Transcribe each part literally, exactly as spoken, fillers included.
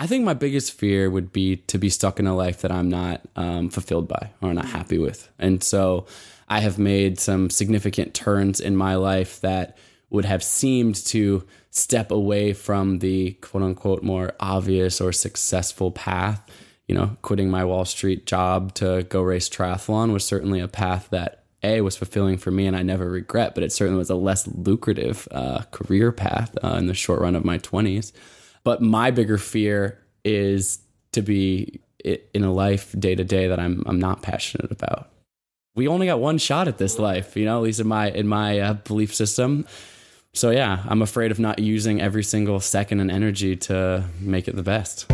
I think my biggest fear would be to be stuck in a life that I'm not um, fulfilled by or not happy with. And so I have made some significant turns in my life that would have seemed to step away from the quote unquote more obvious or successful path. You know, quitting my Wall Street job to go race triathlon was certainly a path that A, was fulfilling for me and I never regret, but it certainly was a less lucrative uh, career path uh, in the short run of my twenties. But my bigger fear is to be in a life day to day that I'm I'm not passionate about. We only got one shot at this life, you know, at least in my in my uh, belief system. So yeah, I'm afraid of not using every single second and energy to make it the best.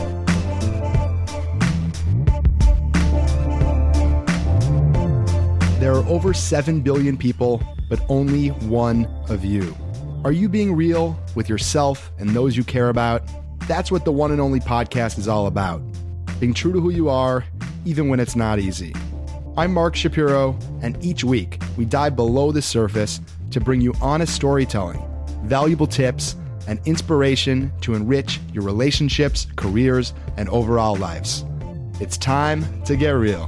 There are over seven billion people, but only one of you. Are you being real with yourself and those you care about? That's what the One and Only podcast is all about. Being true to who you are, even when it's not easy. I'm Mark Shapiro, and each week we dive below the surface to bring you honest storytelling, valuable tips, and inspiration to enrich your relationships, careers, and overall lives. It's time to get real.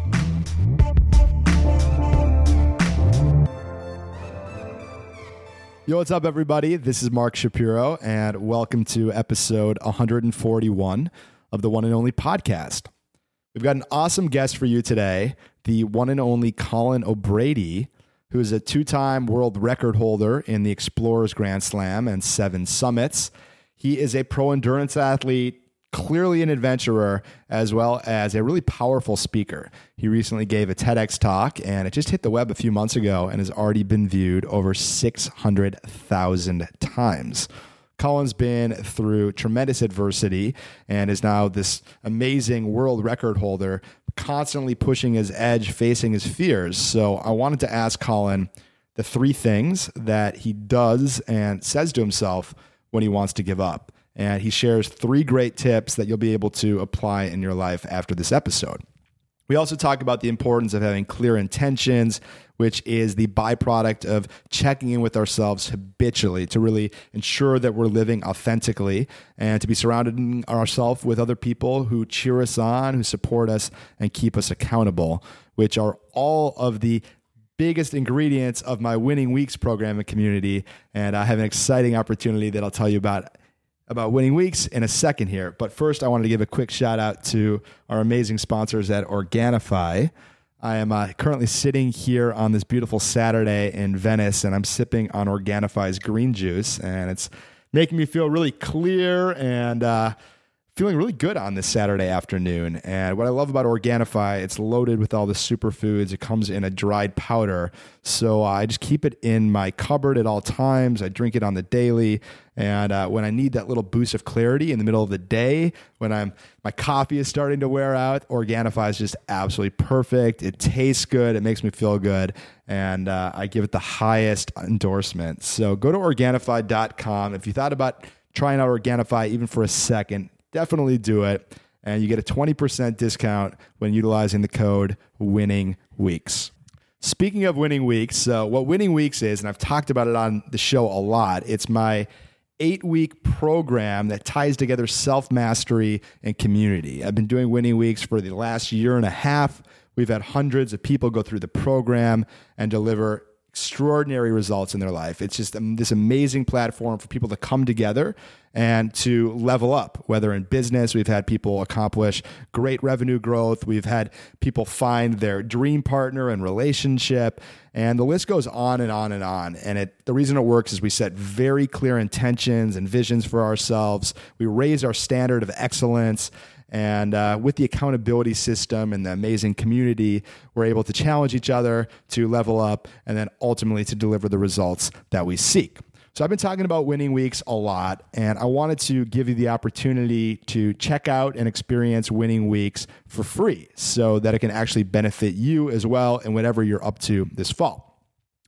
Yo, what's up, everybody? This is Mark Shapiro, and welcome to episode one forty-one of the One and Only podcast. We've got an awesome guest for you today, the one and only Colin O'Brady, who is a two-time world record holder in the Explorers Grand Slam and Seven Summits. He is a pro endurance athlete, clearly an adventurer, as well as a really powerful speaker. He recently gave a TEDx talk, and it just hit the web a few months ago and has already been viewed over six hundred thousand times. Colin's been through tremendous adversity and is now this amazing world record holder, constantly pushing his edge, facing his fears. So I wanted to ask Colin the three things that he does and says to himself when he wants to give up. And he shares three great tips that you'll be able to apply in your life after this episode. We also talk about the importance of having clear intentions, which is the byproduct of checking in with ourselves habitually to really ensure that we're living authentically and to be surrounding ourselves with other people who cheer us on, who support us, and keep us accountable, which are all of the biggest ingredients of my Winning Weeks program and community. And I have an exciting opportunity that I'll tell you about about Winning Weeks in a second here. But first, I wanted to give a quick shout out to our amazing sponsors at Organifi. I am uh, currently sitting here on this beautiful Saturday in Venice, and I'm sipping on Organifi's green juice, and it's making me feel really clear and uh, feeling really good on this Saturday afternoon. And what I love about Organifi, it's loaded with all the superfoods. It comes in a dried powder. So I just keep it in my cupboard at all times. I drink it on the daily. And uh, when I need that little boost of clarity in the middle of the day, when I'm my coffee is starting to wear out, Organifi is just absolutely perfect. It tastes good. It makes me feel good. And uh, I give it the highest endorsement. So go to Organifi dot com. If you thought about trying out Organifi even for a second, definitely do it. And you get a twenty percent discount when utilizing the code Winning Weeks. Speaking of Winning Weeks, uh, what Winning Weeks is, and I've talked about it on the show a lot, it's my eight-week program that ties together self-mastery and community. I've been doing Winning Weeks for the last year and a half. We've had hundreds of people go through the program and deliver extraordinary results in their life. It's just um, this amazing platform for people to come together and to level up, whether in business. We've had people accomplish great revenue growth. We've had people find their dream partner and relationship, and the list goes on and on and on. And it, the reason it works is we set very clear intentions and visions for ourselves. We raise our standard of excellence. And uh, with the accountability system and the amazing community, we're able to challenge each other to level up and then ultimately to deliver the results that we seek. So I've been talking about Winning Weeks a lot, and I wanted to give you the opportunity to check out and experience Winning Weeks for free so that it can actually benefit you as well in whatever you're up to this fall.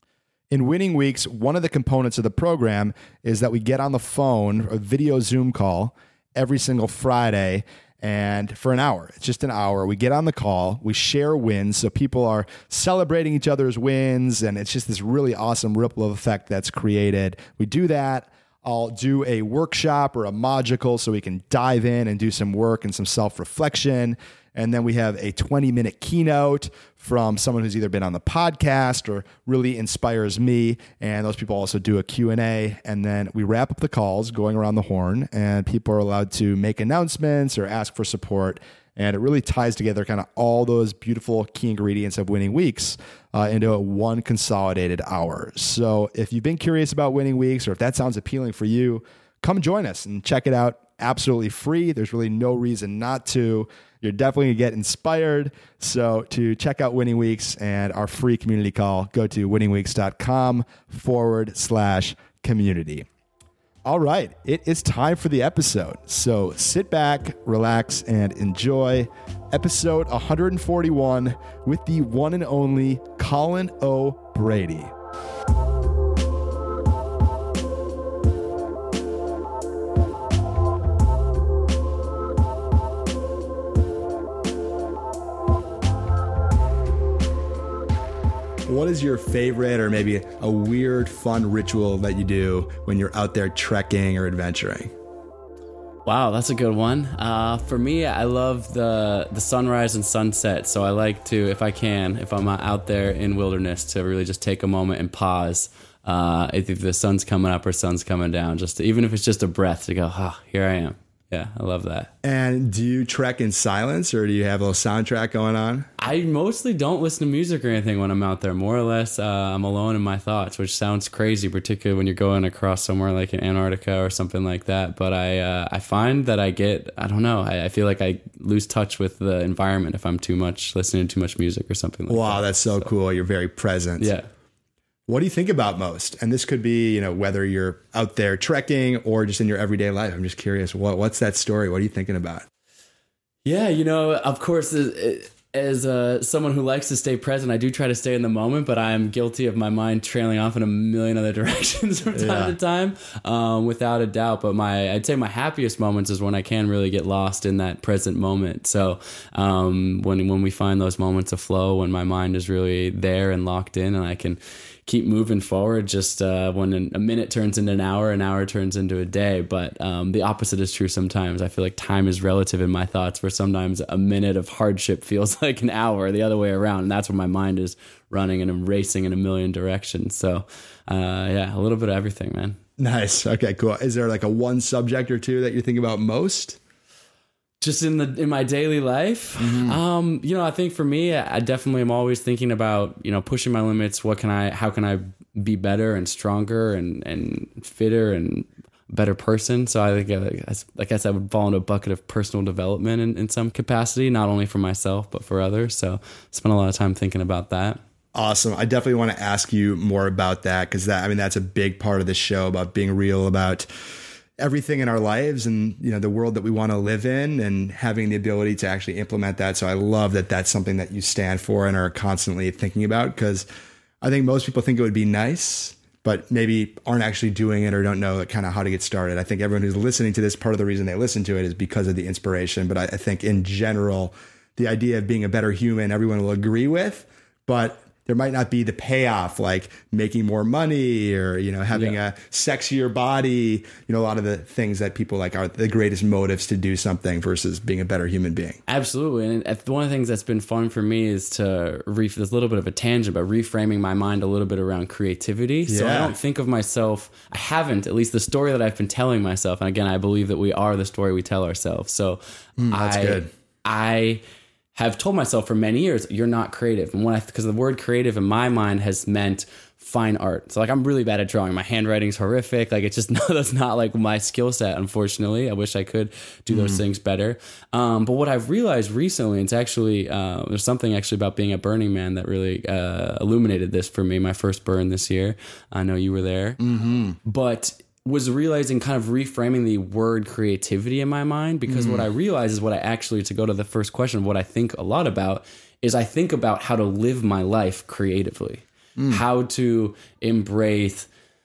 In Winning Weeks, one of the components of the program is that we get on the phone, a video Zoom call, every single Friday, and for an hour. It's just an hour. We get on the call, we share wins, so people are celebrating each other's wins, and it's just this really awesome ripple of effect that's created. We do that. I'll do a workshop or a module so we can dive in and do some work and some self-reflection. And then we have a twenty minute keynote from someone who's either been on the podcast or really inspires me. And those people also do a Q and A. And then we wrap up the calls going around the horn, and people are allowed to make announcements or ask for support. And it really ties together kind of all those beautiful key ingredients of Winning Weeks uh, into a one consolidated hour. So if you've been curious about Winning Weeks, or if that sounds appealing for you, come join us and check it out. Absolutely free. There's really no reason not to. You're definitely going to get inspired. So to check out Winning Weeks and our free community call, go to winningweeks.com forward slash community. All right, it is time for the episode. So sit back, relax, and enjoy episode one forty-one with the one and only Colin O. Brady. What is your favorite or maybe a weird, fun ritual that you do when you're out there trekking or adventuring? Wow, that's a good one. Uh, for me, I love the the sunrise and sunset. So I like to, if I can, if I'm out there in wilderness, to really just take a moment and pause. Uh, if the sun's coming up or sun's coming down, just to, even if it's just a breath, to go, ah, oh, here I am. Yeah, I love that. And do you trek in silence, or do you have a little soundtrack going on? I mostly don't listen to music or anything when I'm out there. More or less, uh, I'm alone in my thoughts, which sounds crazy, particularly when you're going across somewhere like in Antarctica or something like that. But I uh, I find that I get, I don't know, I, I feel like I lose touch with the environment if I'm too much listening to too much music or something like wow, that. Wow, that's so, so cool. You're very present. Yeah. What do you think about most? And this could be, you know, whether you're out there trekking or just in your everyday life. I'm just curious, what what's that story? What are you thinking about? Yeah, you know, of course, as uh, someone who likes to stay present, I do try to stay in the moment, but I am guilty of my mind trailing off in a million other directions from time yeah. to time, um, without a doubt. But my, I'd say my happiest moments is when I can really get lost in that present moment. So um, when when we find those moments of flow, when my mind is really there and locked in, and I can keep moving forward, just uh, when a minute turns into an hour, an hour turns into a day. But um, the opposite is true sometimes. I feel like time is relative in my thoughts, where sometimes a minute of hardship feels like an hour, the other way around. And that's when my mind is running and I'm racing in a million directions. So uh, yeah, a little bit of everything, man. Nice. Okay, cool. Is there like a one subject or two that you think about most? Just in the in my daily life, mm-hmm. um, you know, I think for me, I definitely am always thinking about, you know, pushing my limits. What can I, how can I be better and stronger and, and fitter and better person? So I think, uh, I guess I would fall into a bucket of personal development in, in some capacity, not only for myself, but for others. So I spend a lot of time thinking about that. Awesome. I definitely want to ask you more about that, because that, I mean, that's a big part of this show, about being real about everything in our lives and, you know, the world that we want to live in, and having the ability to actually implement that. So I love that that's something that you stand for and are constantly thinking about, because I think most people think it would be nice, but maybe aren't actually doing it or don't know kind of how to get started. I think everyone who's listening to this, part of the reason they listen to it is because of the inspiration. But I, I think in general, the idea of being a better human, everyone will agree with, but there might not be the payoff, like making more money or, you know, having yeah. a sexier body, you know, a lot of the things that people like are the greatest motives to do something versus being a better human being. Absolutely. And one of the things that's been fun for me is to, re- there's a little bit of a tangent, but reframing my mind a little bit around creativity. Yeah. So I don't think of myself, I haven't, at least the story that I've been telling myself. And again, I believe that we are the story we tell ourselves. So mm, that's I, good. I, have told myself for many years, you're not creative. And when I, because the word creative in my mind has meant fine art. So like, I'm really bad at drawing. My handwriting's horrific. Like, it's just, no, that's not like my skill set, unfortunately. I wish I could do those mm. things better. Um, but what I've realized recently, it's actually, uh, there's something actually about being at Burning Man that really uh, illuminated this for me, my first burn this year. I know you were there. Mm-hmm. But was realizing, kind of reframing the word creativity in my mind, because mm. what I realize is what I actually, to go to the first question, what I think a lot about is I think about how to live my life creatively, mm. how to embrace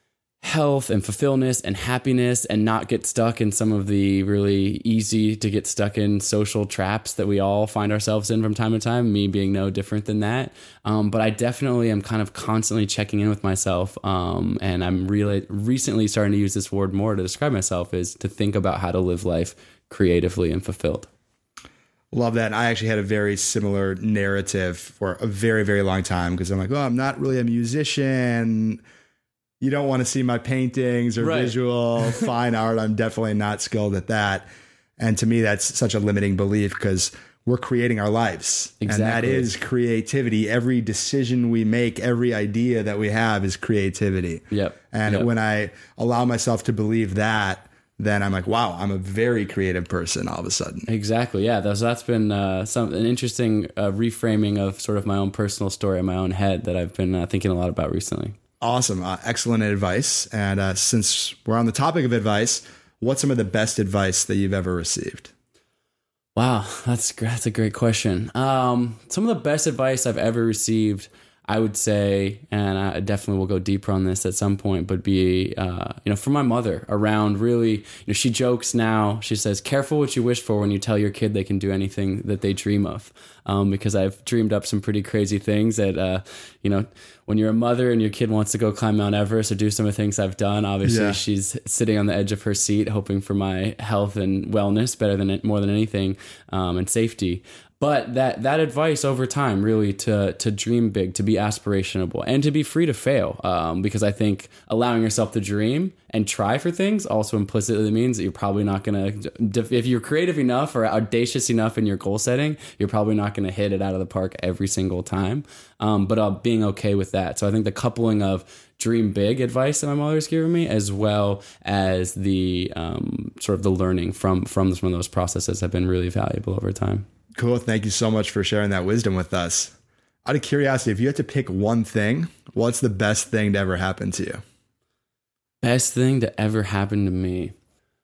health and fulfillment and happiness, and not get stuck in some of the really easy to get stuck in social traps that we all find ourselves in from time to time, me being no different than that. Um, but I definitely am kind of constantly checking in with myself. Um, and I'm really recently starting to use this word more to describe myself, is to think about how to live life creatively and fulfilled. Love that. And I actually had a very similar narrative for a very, very long time, because I'm like, oh, I'm not really a musician. You don't want to see my paintings or right. visual fine art. I'm definitely not skilled at that. And to me, that's such a limiting belief, because we're creating our lives. Exactly. And that is creativity. Every decision we make, every idea that we have is creativity. Yep. And yep. when I allow myself to believe that, then I'm like, wow, I'm a very creative person all of a sudden. Exactly. Yeah. That's, that's been uh, some an interesting uh, reframing of sort of my own personal story in my own head that I've been uh, thinking a lot about recently. Awesome. Uh, excellent advice. And uh, since we're on the topic of advice, what's some of the best advice that you've ever received? Wow, that's that's a great question. Um, some of the best advice I've ever received, I would say, and I definitely will go deeper on this at some point, but be, uh, you know, from my mother around really, you know, she jokes now, she says, careful what you wish for when you tell your kid they can do anything that they dream of. Um, because I've dreamed up some pretty crazy things that, uh, you know, when you're a mother and your kid wants to go climb Mount Everest or do some of the things I've done, obviously yeah. she's sitting on the edge of her seat, hoping for my health and wellness better than it, more than anything, um, and safety. But that that advice over time, really, to to dream big, to be aspirational, and to be free to fail, um, because I think allowing yourself to dream and try for things also implicitly means that you're probably not going to, if you're creative enough or audacious enough in your goal setting, you're probably not going to hit it out of the park every single time. Um, but uh, being okay with that. So I think the coupling of dream big advice that my mother's given me, as well as the um, sort of the learning from from some of those processes, have been really valuable over time. Cool. Thank you so much for sharing that wisdom with us. Out of curiosity, if you had to pick one thing, what's the best thing to ever happen to you? Best thing to ever happen to me.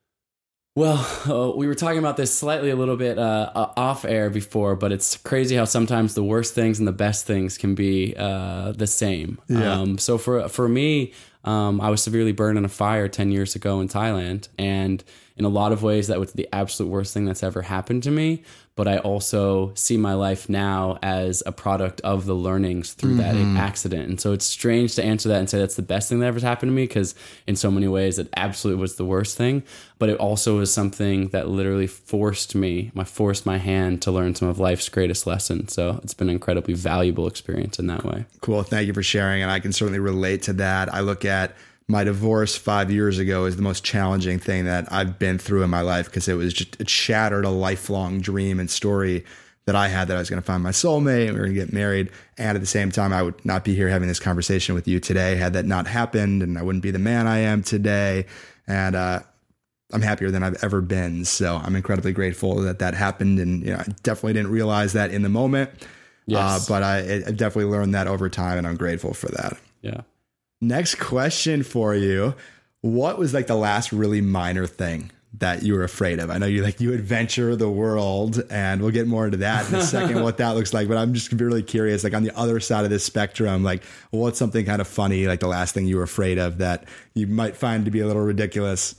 Well, uh, we were talking about this slightly a little bit uh, off air before, but it's crazy how sometimes the worst things and the best things can be uh, the same. Yeah. Um, so for for me, um, I was severely burned in a fire ten years ago in Thailand, and in a lot of ways, that was the absolute worst thing that's ever happened to me. But I also see my life now as a product of the learnings through mm-hmm. that accident. And so it's strange to answer that and say that's the best thing that ever happened to me, because in so many ways it absolutely was the worst thing. But it also was something that literally forced me, my forced my hand to learn some of life's greatest lessons. So it's been an incredibly valuable experience in that way. Cool. Thank you for sharing. And I can certainly relate to that. I look at my divorce five years ago is the most challenging thing that I've been through in my life, because it was just, it shattered a lifelong dream and story that I had, that I was going to find my soulmate and we were going to get married. And at the same time, I would not be here having this conversation with you today had that not happened, and I wouldn't be the man I am today. And, uh, I'm happier than I've ever been. So I'm incredibly grateful that that happened. And, you know, I definitely didn't realize that in the moment, yes. uh, but I, I definitely learned that over time, and I'm grateful for that. Yeah. Next question for you. What was like the last really minor thing that you were afraid of? I know you like you adventure the world, and we'll get more into that in a second, what that looks like. But I'm just really curious, like on the other side of this spectrum, like what's something kind of funny, like the last thing you were afraid of that you might find to be a little ridiculous?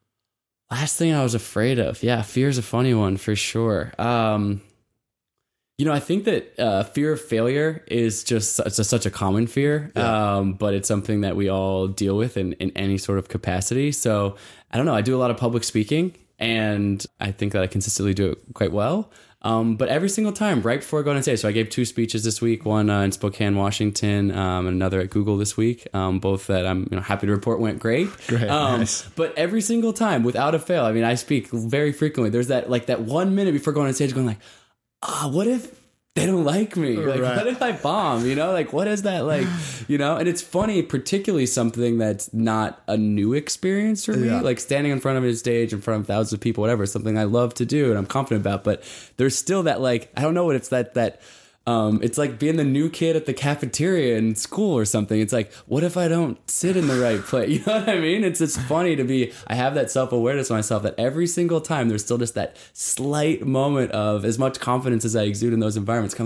Last thing I was afraid of. Yeah, fear is a funny one for sure. Um, You know, I think that uh, fear of failure is just it's a, such a common fear, yeah. um, but it's something that we all deal with in, in any sort of capacity. So I don't know. I do a lot of public speaking, and I think that I consistently do it quite well. Um, but every single time, right before I go on stage, so I gave two speeches this week, one uh, in Spokane, Washington, um, and another at Google this week, um, both that I'm you know, happy to report went great. Great, um, nice. But every single time, without a fail, I mean, I speak very frequently. There's that like that one minute before going on stage going like, ah, oh, what if they don't like me? Like, right. What if I bomb? You know, like, what is that like? You know, and it's funny, particularly something that's not a new experience for me, yeah. like standing in front of a stage in front of thousands of people, whatever, something I love to do and I'm confident about. But there's still that, like, I don't know what it's that, that, um, it's like being the new kid at the cafeteria in school or something. It's like, what if I don't sit in the right place? You know what I mean? It's it's funny to be, I have that self-awareness of myself that every single time there's still just that slight moment of, as much confidence as I exude in those environments, kind of like,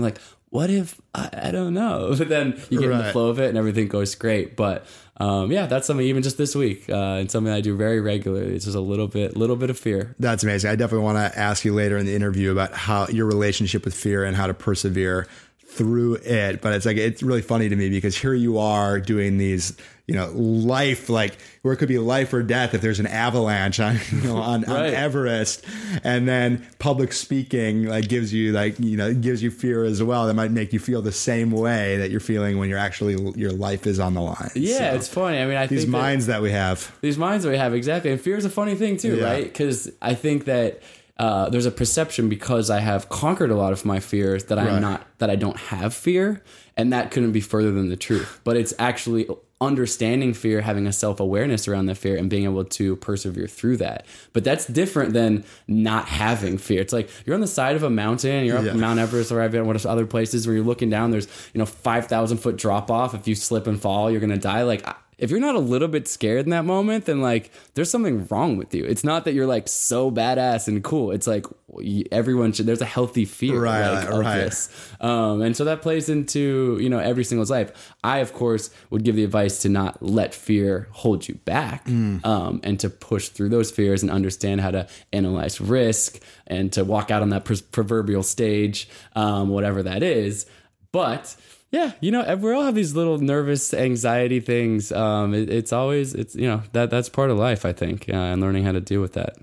what if, I, I don't know. But then you get Right. in the flow of it and everything goes great. But um, yeah, that's something even just this week uh, and something I do very regularly. It's just a little bit, little bit of fear. That's amazing. I definitely want to ask you later in the interview about how your relationship with fear and how to persevere through it. But it's like, it's really funny to me because here you are doing these, you know, life, like where it could be life or death if there's an avalanche on, you know, on, Right. on Everest, and then public speaking like gives you like, you know, gives you fear as well. That might make you feel the same way that you're feeling when you're actually, your life is on the line. Yeah, So, it's funny. I mean, I these think that- minds that we have. these minds that we have, exactly. And fear is a funny thing too, Yeah. right? Because I think that uh, there's a perception because I have conquered a lot of my fears that I'm Right. not, that I don't have fear, and that couldn't be further than the truth. But it's actually understanding fear, having a self-awareness around the fear, and being able to persevere through that. But that's different than not having fear. It's like you're on the side of a mountain, you're up Yeah. Mount Everest or one of other places where you're looking down. There's, you know, five thousand foot drop off. If you slip and fall, you're gonna die. Like, if you're not a little bit scared in that moment, then like there's something wrong with you. It's not that you're like so badass and cool. It's like everyone should, there's a healthy fear Right, like, of right. this. Um, and so that plays into, you know, every single's life. I, of course, would give the advice to not let fear hold you back, Mm. um, and to push through those fears and understand how to analyze risk and to walk out on that pr- proverbial stage, um, whatever that is. But yeah, you know, we all have these little nervous anxiety things. Um, it, it's always, it's, you know, that that's part of life, I think, uh, and learning how to deal with that.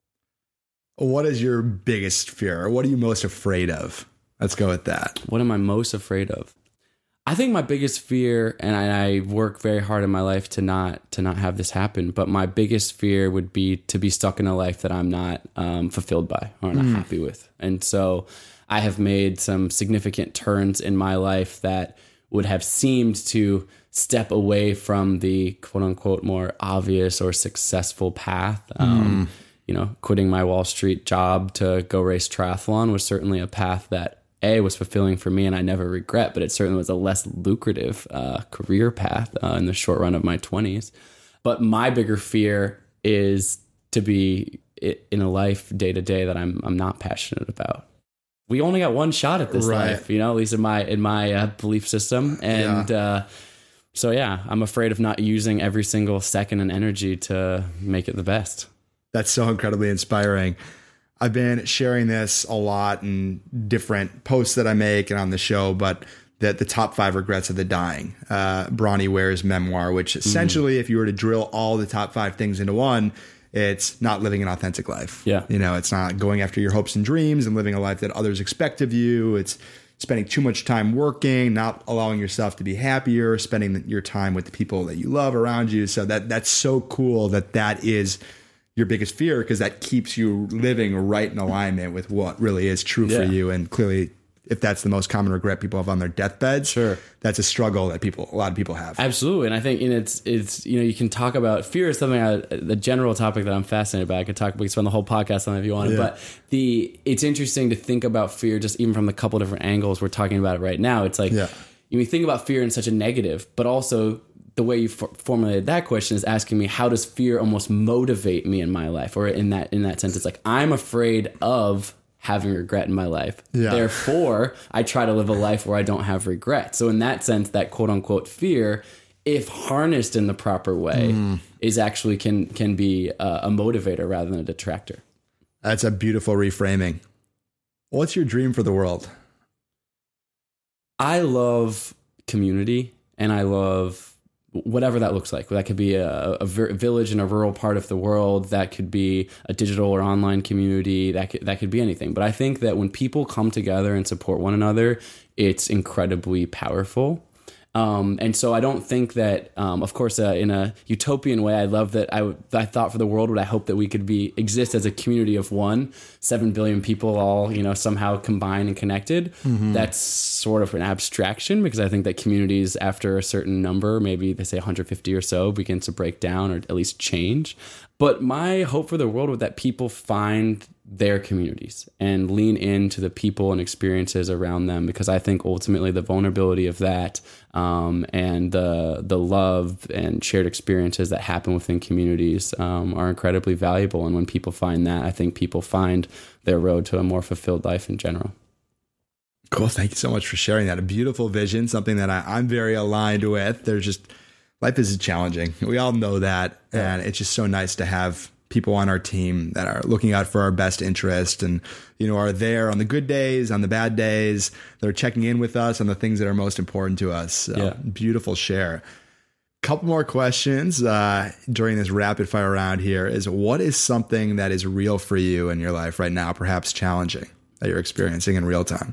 What is your biggest fear? Or what are you most afraid of? Let's go with that. What am I most afraid of? I think my biggest fear, and I, I work very hard in my life to not to not have this happen, but my biggest fear would be to be stuck in a life that I'm not um, fulfilled by or not happy with. And so I have made some significant turns in my life that would have seemed to step away from the quote unquote more obvious or successful path. Um, you know, quitting my Wall Street job to go race triathlon was certainly a path that A, was fulfilling for me and I never regret, but it certainly was a less lucrative uh, career path uh, in the short run of my twenties. But my bigger fear is to be in a life day to day that I'm I'm not passionate about. We only got one shot at this Right. life, you know, at least in my in my uh, belief system. And Yeah. uh, so, yeah, I'm afraid of not using every single second and energy to make it the best. That's so incredibly inspiring. I've been sharing this a lot in different posts that I make and on the show, but that the top five regrets of the dying, uh, Bronnie Ware's memoir, which essentially, mm. if you were to drill all the top five things into one, it's not living an authentic life. Yeah. You know, it's not going after your hopes and dreams and living a life that others expect of you. It's spending too much time working, not allowing yourself to be happier, spending your time with the people that you love around you. So that that's so cool that that is your biggest fear, because that keeps you living right in alignment with what really is true Yeah. for you. And clearly, if that's the most common regret people have on their deathbeds, Sure. that's a struggle that people, a lot of people have. Absolutely. And I think, and it's, it's, you know, you can talk about fear is something, I, the general topic that I'm fascinated by. I could talk, we could spend the whole podcast on it if you wanted, Yeah. but the, it's interesting to think about fear just even from the couple different angles we're talking about it right now. It's like, Yeah. you think about fear in such a negative, but also the way you for- formulated that question is asking me, how does fear almost motivate me in my life? Or in that, in that sense, it's like, I'm afraid of having regret in my life. Yeah. Therefore, I try to live a life where I don't have regret. So in that sense, that quote unquote fear, if harnessed in the proper way, mm. is actually can can be a, a motivator rather than a detractor. That's a beautiful reframing. What's your dream for the world? I love community, and I love whatever that looks like. That could be a, a village in a rural part of the world. That could be a digital or online community. That could, that could be anything. But I think that when people come together and support one another, it's incredibly powerful. Um, and so I don't think that, um, of course, uh, in a utopian way, I love that I, w- I thought for the world, would I hope that we could be exist as a community of one, seven billion people all, you know, somehow combined and connected. Mm-hmm. That's sort of an abstraction, because I think that communities after a certain number, maybe they say one hundred fifty or so, begin to break down or at least change. But my hope for the world would that people find their communities and lean into the people and experiences around them, because I think ultimately the vulnerability of that um, and the the love and shared experiences that happen within communities um, are incredibly valuable. And when people find that, I think people find their road to a more fulfilled life in general. Cool. Thank you so much for sharing that. A beautiful vision, something that I, I'm very aligned with. There's just, life is challenging. We all know that. Yeah. And it's just so nice to have people on our team that are looking out for our best interest and, you know, are there on the good days, on the bad days. They're checking in with us on the things that are most important to us. So, yeah. Beautiful share. Couple more questions uh, during this rapid fire round here is, what is something that is real for you in your life right now, perhaps challenging, that you're experiencing in real time?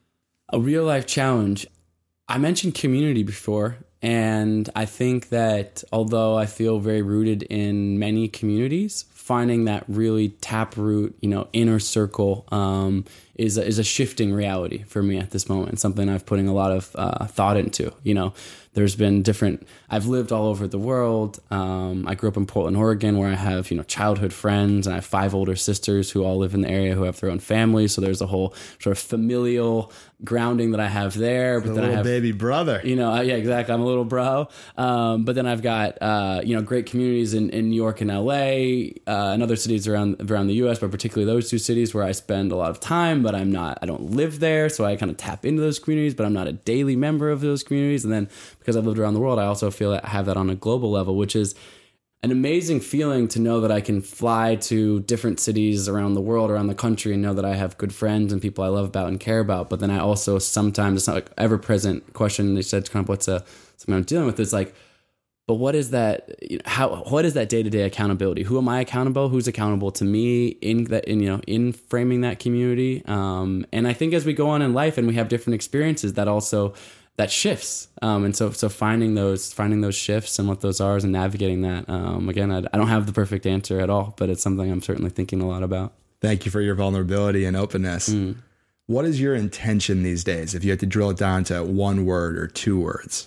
A real life challenge. I mentioned community before, and I think that although I feel very rooted in many communities, finding that really taproot, you know, inner circle um, is a, is a shifting reality for me at this moment. Something I've putting a lot of uh, thought into. You know, there's been different. I've lived all over the world. Um, I grew up in Portland, Oregon, where I have, you know, childhood friends, and I have five older sisters who all live in the area who have their own families. So there's a whole sort of familial grounding that I have there. But the then little I have baby brother. You know, yeah, exactly. I'm a little bro. Um, but then I've got uh, you know, great communities in, in New York and L A, uh, and other cities around around the U S, but particularly those two cities where I spend a lot of time. But I'm not. I don't live there, so I kind of tap into those communities. But I'm not a daily member of those communities. And then because I've lived around the world, I also feel that I have that on a global level, which is an amazing feeling to know that I can fly to different cities around the world, around the country, and know that I have good friends and people I love about and care about. But then I also sometimes, it's not like ever present question. They said kind of what's a, something I'm dealing with. It's like, but what is that? You know, how, what is that day to day accountability? Who am I accountable? Who's accountable to me in that, in, you know, in framing that community? Um, and I think as we go on in life and we have different experiences, that also, that shifts. Um, and so, so finding those, finding those shifts and what those are and navigating that. Um, again, I, I don't have the perfect answer at all, but it's something I'm certainly thinking a lot about. Thank you for your vulnerability and openness. Mm. What is your intention these days? If you had to drill it down to one word or two words?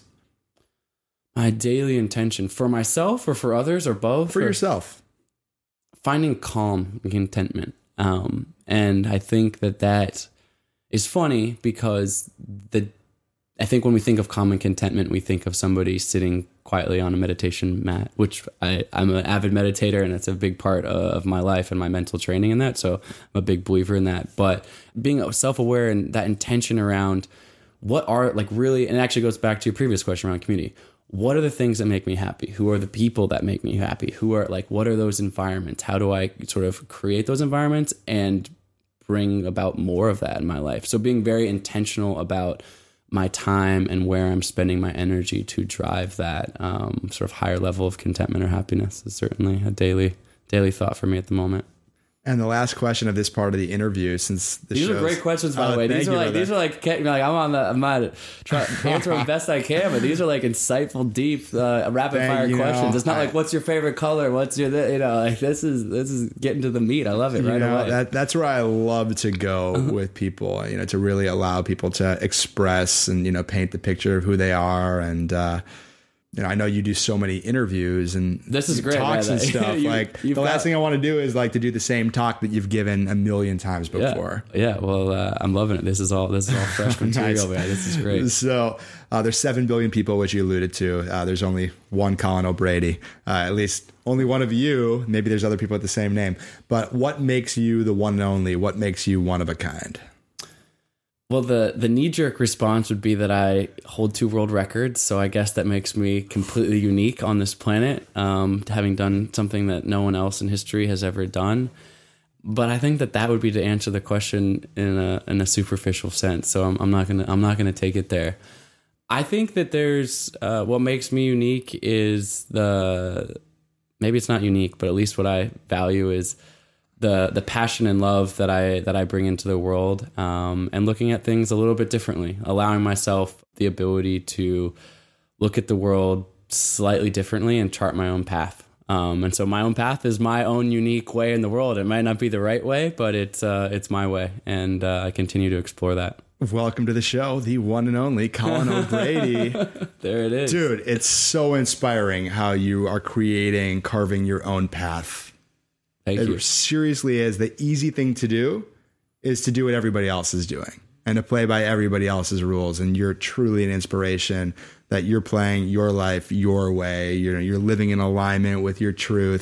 My daily intention for myself or for others or both? For or yourself. Finding calm and contentment. Um, and I think that that is funny because the, I think when we think of calm and contentment, we think of somebody sitting quietly on a meditation mat, which I, I'm an avid meditator, and it's a big part of my life and my mental training in that. So I'm a big believer in that. But being self-aware and that intention around what are like really, and it actually goes back to your previous question around community. What are the things that make me happy? Who are the people that make me happy? Who are like, what are those environments? How do I sort of create those environments and bring about more of that in my life? So being very intentional about my time and where I'm spending my energy to drive that um, sort of higher level of contentment or happiness is certainly a daily daily thought for me at the moment. And the last question of this part of the interview, since the these are great questions, by the oh, way. These are like brother. these are like like I'm on the I'm not trying to answer them best I can, but these are like insightful, deep, uh, rapid Thank fire you questions. know, It's not I, like what's your favorite color, what's your you know like this is this is getting to the meat. I love it right know, away. That, that's where I love to go with people. You know, to really allow people to express and you know paint the picture of who they are and. uh You know, I know you do so many interviews and this is great, talks man. and stuff. you, like the last thing I want to do is like to do the same talk that you've given a million times before. Yeah, yeah well, uh, I'm loving it. This is all this is all fresh material, nice. Man. This is great. So uh, there's seven billion people, which you alluded to. Uh, there's only one Colin O'Brady, uh, at least only one of you. Maybe there's other people with the same name. But what makes you the one and only? What makes you one of a kind? Well, the, the knee-jerk response would be that I hold two world records, so I guess that makes me completely unique on this planet, um, having done something that no one else in history has ever done. But I think that that would be to answer the question in a in a superficial sense. So I'm, I'm not gonna I'm not gonna take it there. I think that there's uh, what makes me unique is the maybe it's not unique, but at least what I value is the the passion and love that I that I bring into the world, um, and looking at things a little bit differently, allowing myself the ability to look at the world slightly differently and chart my own path. Um, and so my own path is my own unique way in the world. It might not be the right way, but it's uh, it's my way, and uh, I continue to explore that. Welcome to the show, the one and only Colin O'Brady. There it is. Dude, it's so inspiring how you are creating, carving your own path. Thank it you. Seriously is. The easy thing to do is to do what everybody else is doing and to play by everybody else's rules. And you're truly an inspiration that you're playing your life your way. You're, you're living in alignment with your truth.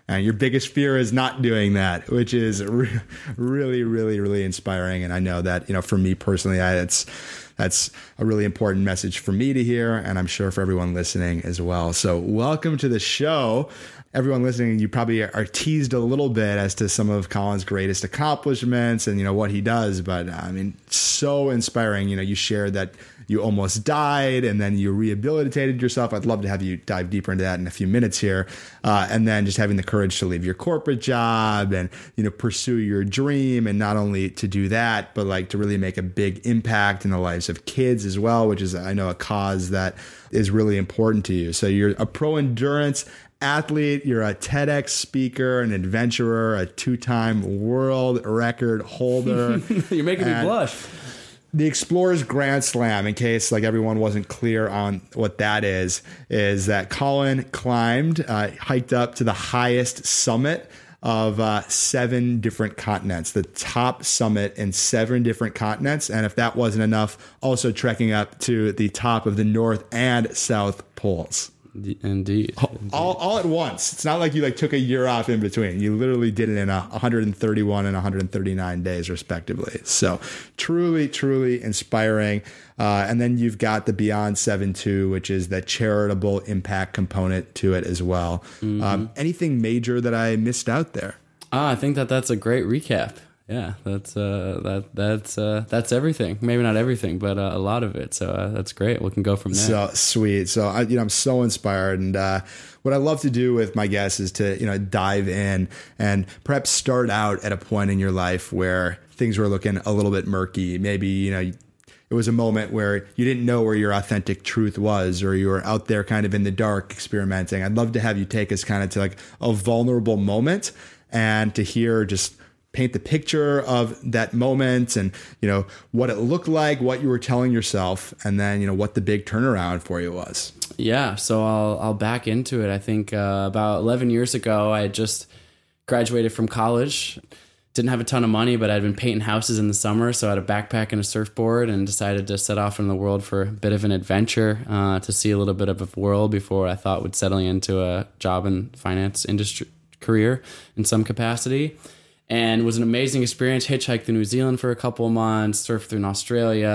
And your biggest fear is not doing that, which is re- really, really, really inspiring. And I know that, you know, for me personally, I, it's, that's a really important message for me to hear. And I'm sure for everyone listening as well. So welcome to the show. Everyone listening, you probably are teased a little bit as to some of Colin's greatest accomplishments and, you know, what he does. But I mean, so inspiring. You know, you shared that you almost died and then you rehabilitated yourself. I'd love to have you dive deeper into that in a few minutes here. Uh, and then just having the courage to leave your corporate job and, you know, pursue your dream. And not only to do that, but like to really make a big impact in the lives of kids as well, which is, I know, a cause that is really important to you. So you're a pro endurance athlete, you're a TEDx speaker, an adventurer, a two-time world record holder. You're making me blush. The Explorers Grand Slam, in case like everyone wasn't clear on what that is, is that Colin climbed, uh, hiked up to the highest summit of uh, seven different continents, the top summit in seven different continents. And if that wasn't enough, also trekking up to the top of the North and South Poles. Indeed. Indeed. All, all at once. It's not like you like took a year off in between. You literally did it in a one hundred thirty-one and one hundred thirty-nine days, respectively. So truly, truly inspiring. Uh, and then you've got the Beyond seven two, which is the charitable impact component to it as well. Mm-hmm. Um, anything major that I missed out there? Ah, I think that that's a great recap. Yeah, that's uh, that that's uh, that's everything. Maybe not everything, but uh, a lot of it. So uh, that's great. We can go from there. So sweet. So I, you know, I'm so inspired, and uh, what I love to do with my guests is to you know dive in and perhaps start out at a point in your life where things were looking a little bit murky. Maybe you know it was a moment where you didn't know where your authentic truth was, or you were out there kind of in the dark experimenting. I'd love to have you take us kind of to like a vulnerable moment and to hear just paint the picture of that moment and, you know, what it looked like, what you were telling yourself, and then, you know, what the big turnaround for you was. Yeah. So I'll, I'll back into it. I think uh, about eleven years ago, I had just graduated from college. Didn't have a ton of money, but I'd been painting houses in the summer. So I had a backpack and a surfboard and decided to set off in the world for a bit of an adventure, uh, to see a little bit of a world before I thought would settling into a job in finance industry career in some capacity. And it was an amazing experience. Hitchhiked through New Zealand for a couple of months, surfed through Australia,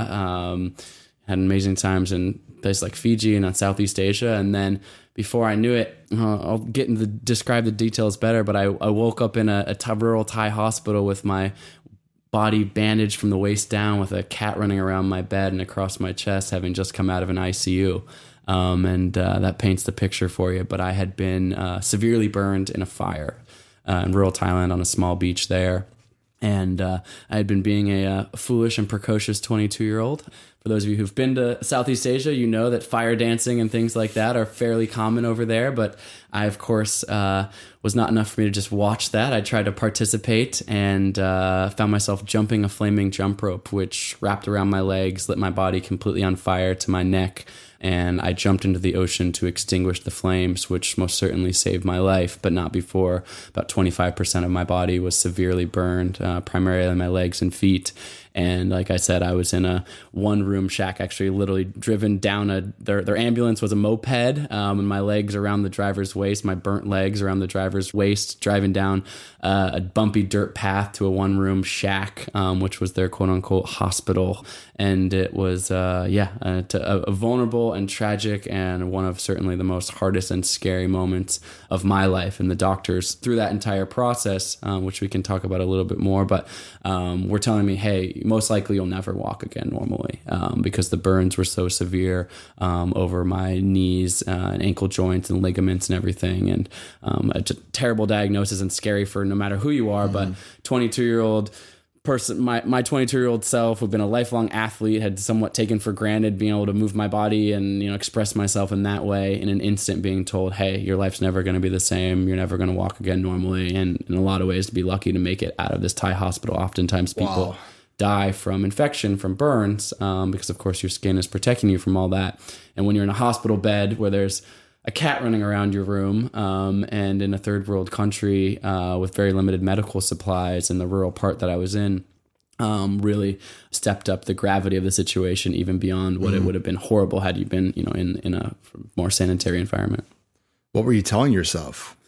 um, had amazing times in places like Fiji and on Southeast Asia. And then before I knew it, uh, I'll get into the, describe the details better, but I, I woke up in a, a t- rural Thai hospital with my body bandaged from the waist down with a cat running around my bed and across my chest, having just come out of an I C U. Um, and uh, that paints the picture for you. But I had been uh, severely burned in a fire Uh, in rural Thailand on a small beach there. And uh, I had been being a, uh, foolish and precocious twenty-two-year-old. For those of you who've been to Southeast Asia, you know that fire dancing and things like that are fairly common over there. But I, of course, uh, was not enough for me to just watch that. I tried to participate and uh, found myself jumping a flaming jump rope, which wrapped around my legs, lit my body completely on fire to my neck. And I jumped into the ocean to extinguish the flames, which most certainly saved my life, but not before about twenty-five percent of my body was severely burned, uh, primarily my legs and feet. And like I said, I was in a one-room shack, actually literally driven down a, their, their ambulance was a moped, um, and my legs around the driver's waist, my burnt legs around the driver's waist, driving down uh, a bumpy dirt path to a one-room shack, um, which was their quote-unquote hospital. And it was, uh, yeah, a, a vulnerable and tragic and one of certainly the most hardest and scary moments of my life. And the doctors, through that entire process, um, which we can talk about a little bit more, but um, were telling me, hey, most likely you'll never walk again normally, um, because the burns were so severe um, over my knees uh, and ankle joints and ligaments and everything. And um, a t- terrible diagnosis and scary for no matter who you are, mm-hmm. but twenty-two-year-old person, my, my twenty-two-year-old self, who'd been a lifelong athlete, had somewhat taken for granted being able to move my body and, you know, express myself in that way, in an instant being told, hey, your life's never going to be the same. You're never going to walk again normally. And in a lot of ways, to be lucky to make it out of this Thai hospital. Oftentimes people wow. die from infection, from burns, um, because of course your skin is protecting you from all that. And when you're in a hospital bed where there's a cat running around your room, um, and in a third world country uh, with very limited medical supplies, in the rural part that I was in, um, really stepped up the gravity of the situation even beyond what mm. it would have been horrible had you been, you know, in, in a more sanitary environment. What were you telling yourself?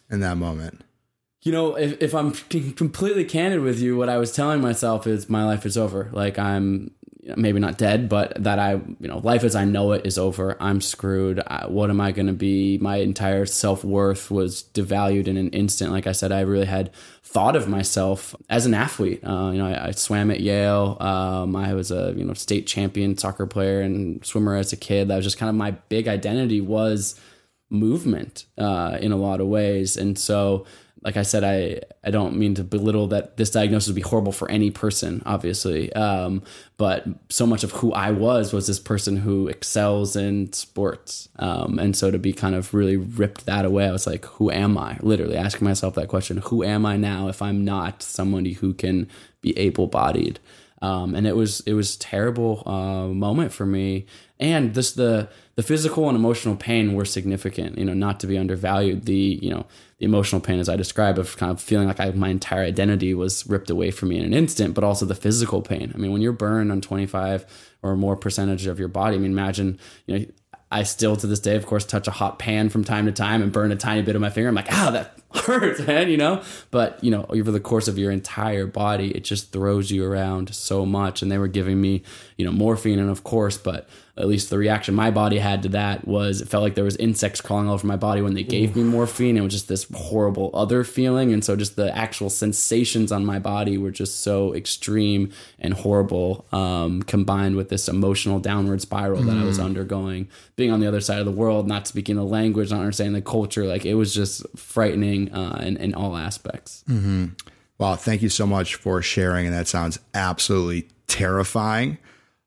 in that moment? You know, if, if I'm completely candid with you, what I was telling myself is my life is over. Like I'm maybe not dead, but that I, you know, life as I know it is over. I'm screwed. I, what am I going to be? My entire self-worth was devalued in an instant. Like I said, I really had thought of myself as an athlete. Uh, you know, I, I swam at Yale. Um, I was a, you know, state champion soccer player and swimmer as a kid. That was just kind of my big identity was movement uh, in a lot of ways. And so, like I said, I, I don't mean to belittle that this diagnosis would be horrible for any person, obviously. Um, but so much of who I was was this person who excels in sports. Um, and so to be kind of really ripped that away, I was like, who am I? Literally asking myself that question, who am I now if I'm not somebody who can be able-bodied? Um, and it was it was a terrible uh, moment for me. And this the the physical and emotional pain were significant, you know, not to be undervalued. The, you know, the emotional pain, as I described, of kind of feeling like I, my entire identity was ripped away from me in an instant, but also the physical pain. I mean, when you're burned on twenty-five or more percentage of your body, I mean, imagine, you know, I still to this day, of course, touch a hot pan from time to time and burn a tiny bit of my finger. I'm like, ah, that hurts, man, you know? But, you know, over the course of your entire body, it just throws you around so much. And they were giving me, you know, morphine, and of course, but at least the reaction my body had to that was it felt like there was insects crawling all over my body when they gave Ooh. me morphine. It was just this horrible other feeling. And so just the actual sensations on my body were just so extreme and horrible, um, combined with this emotional downward spiral mm. that I was undergoing, being on the other side of the world, not speaking the language, not understanding the culture. Like it was just frightening uh, in, in all aspects. Mm-hmm. Wow. Thank you so much for sharing. And that sounds absolutely terrifying.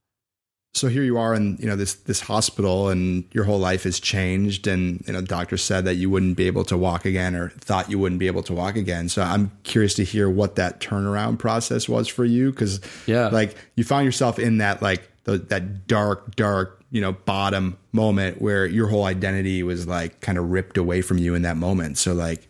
So here you are in, you know, this, this hospital, and your whole life has changed. And, you know, doctors said that you wouldn't be able to walk again, or thought you wouldn't be able to walk again. So I'm curious to hear what that turnaround process was for you. Cause yeah, like you found yourself in that, like the, that dark, dark, you know, bottom moment where your whole identity was like kind of ripped away from you in that moment. So like,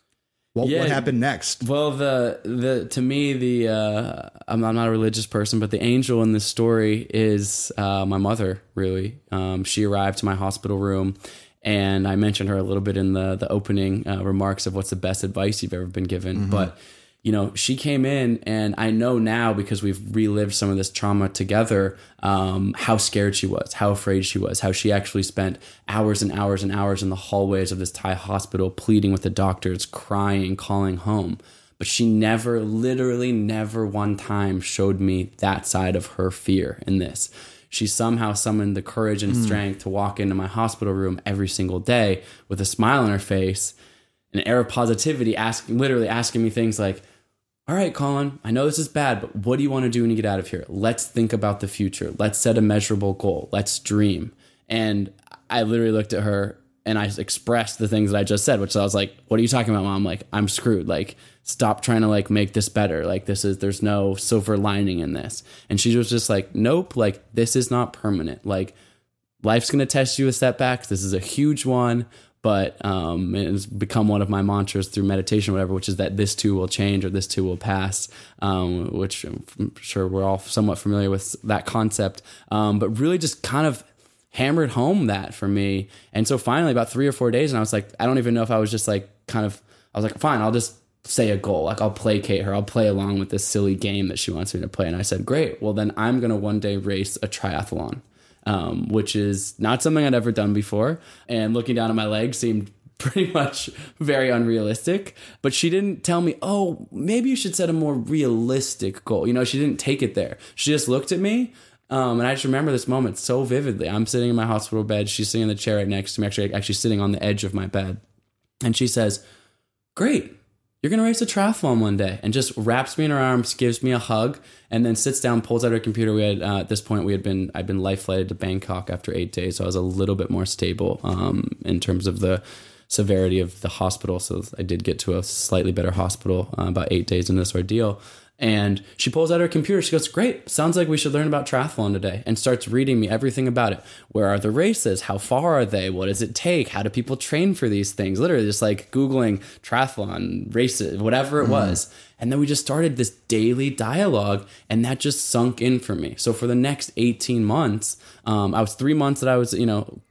What, yeah. what happened next? Well, the the to me the uh, I'm, I'm not a religious person, but the angel in this story is uh, my mother. Really, um, she arrived to my hospital room, and I mentioned her a little bit in the the opening uh, remarks of what's the best advice you've ever been given. Mm-hmm. But you know, she came in, and I know now because we've relived some of this trauma together, um, how scared she was, how afraid she was, how she actually spent hours and hours and hours in the hallways of this Thai hospital pleading with the doctors, crying, calling home. But she never, literally never one time showed me that side of her fear in this. She somehow summoned the courage and strength mm. to walk into my hospital room every single day with a smile on her face, an air of positivity, asking, literally asking me things like, all right, Colin, I know this is bad, but what do you want to do when you get out of here? Let's think about the future. Let's set a measurable goal. Let's dream. And I literally looked at her and I expressed the things that I just said, which I was like, what are you talking about, Mom? Like, I'm screwed. Like, stop trying to like make this better. Like, this is, there's no silver lining in this. And she was just like, nope, like this is not permanent. Like life's going to test you with setbacks. This is a huge one. But um, it's become one of my mantras through meditation, whatever, which is that this too will change, or this too will pass, um, which I'm sure we're all somewhat familiar with that concept. Um, but really just kind of hammered home that for me. And so finally, about three or four days, and I was like, I don't even know if I was just like kind of, I was like, fine, I'll just say a goal. Like I'll placate her. I'll play along with this silly game that she wants me to play. And I said, great. Well, then I'm going to one day race a triathlon. Um, which is not something I'd ever done before. And looking down at my legs seemed pretty much very unrealistic. But she didn't tell me, oh, maybe you should set a more realistic goal. You know, she didn't take it there. She just looked at me. Um, and I just remember this moment so vividly. I'm sitting in my hospital bed. She's sitting in the chair right next to me, actually, actually sitting on the edge of my bed. And she says, great. You're going to race a triathlon one day, and just wraps me in her arms, gives me a hug, and then sits down, pulls out her computer. We had, uh, at this point, we had been, I'd been life flighted to Bangkok after eight days. So I was a little bit more stable, um, in terms of the severity of the hospital. So I did get to a slightly better hospital, uh, about eight days in this ordeal. And she pulls out her computer. She goes, great. Sounds like we should learn about triathlon today, and starts reading me everything about it. Where are the races? How far are they? What does it take? How do people train for these things? Literally just like Googling triathlon races, whatever it mm. was. And then we just started this daily dialogue, and that just sunk in for me. So for the next eighteen months, um, I was three months that I was, you know,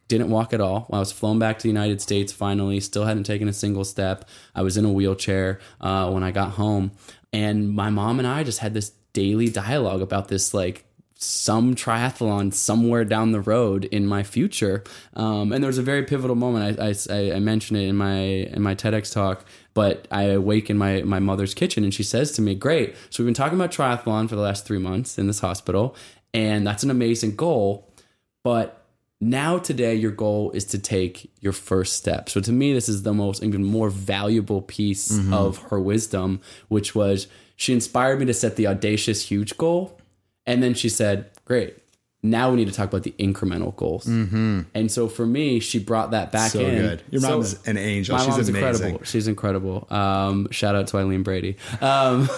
didn't walk at all. I was flown back to the United States finally, still hadn't taken a single step. I was in a wheelchair uh, when I got home. And my mom and I just had this daily dialogue about this, like, some triathlon somewhere down the road in my future. Um, and there was a very pivotal moment. I, I, I mentioned it in my in my TEDx talk, but I awake in my, my mother's kitchen and she says to me, great, so we've been talking about triathlon for the last three months in this hospital, and that's an amazing goal. But now today your goal is to take your first step. So to me, this is the most, even more valuable piece mm-hmm. of her wisdom, which was she inspired me to set the audacious, huge goal. And then she said, great, now we need to talk about the incremental goals. Mm-hmm. And so for me, she brought that back so in. So good. Your mom's so, an angel. My She's mom's amazing. incredible. She's incredible. Um, shout out to Eileen Brady. Um,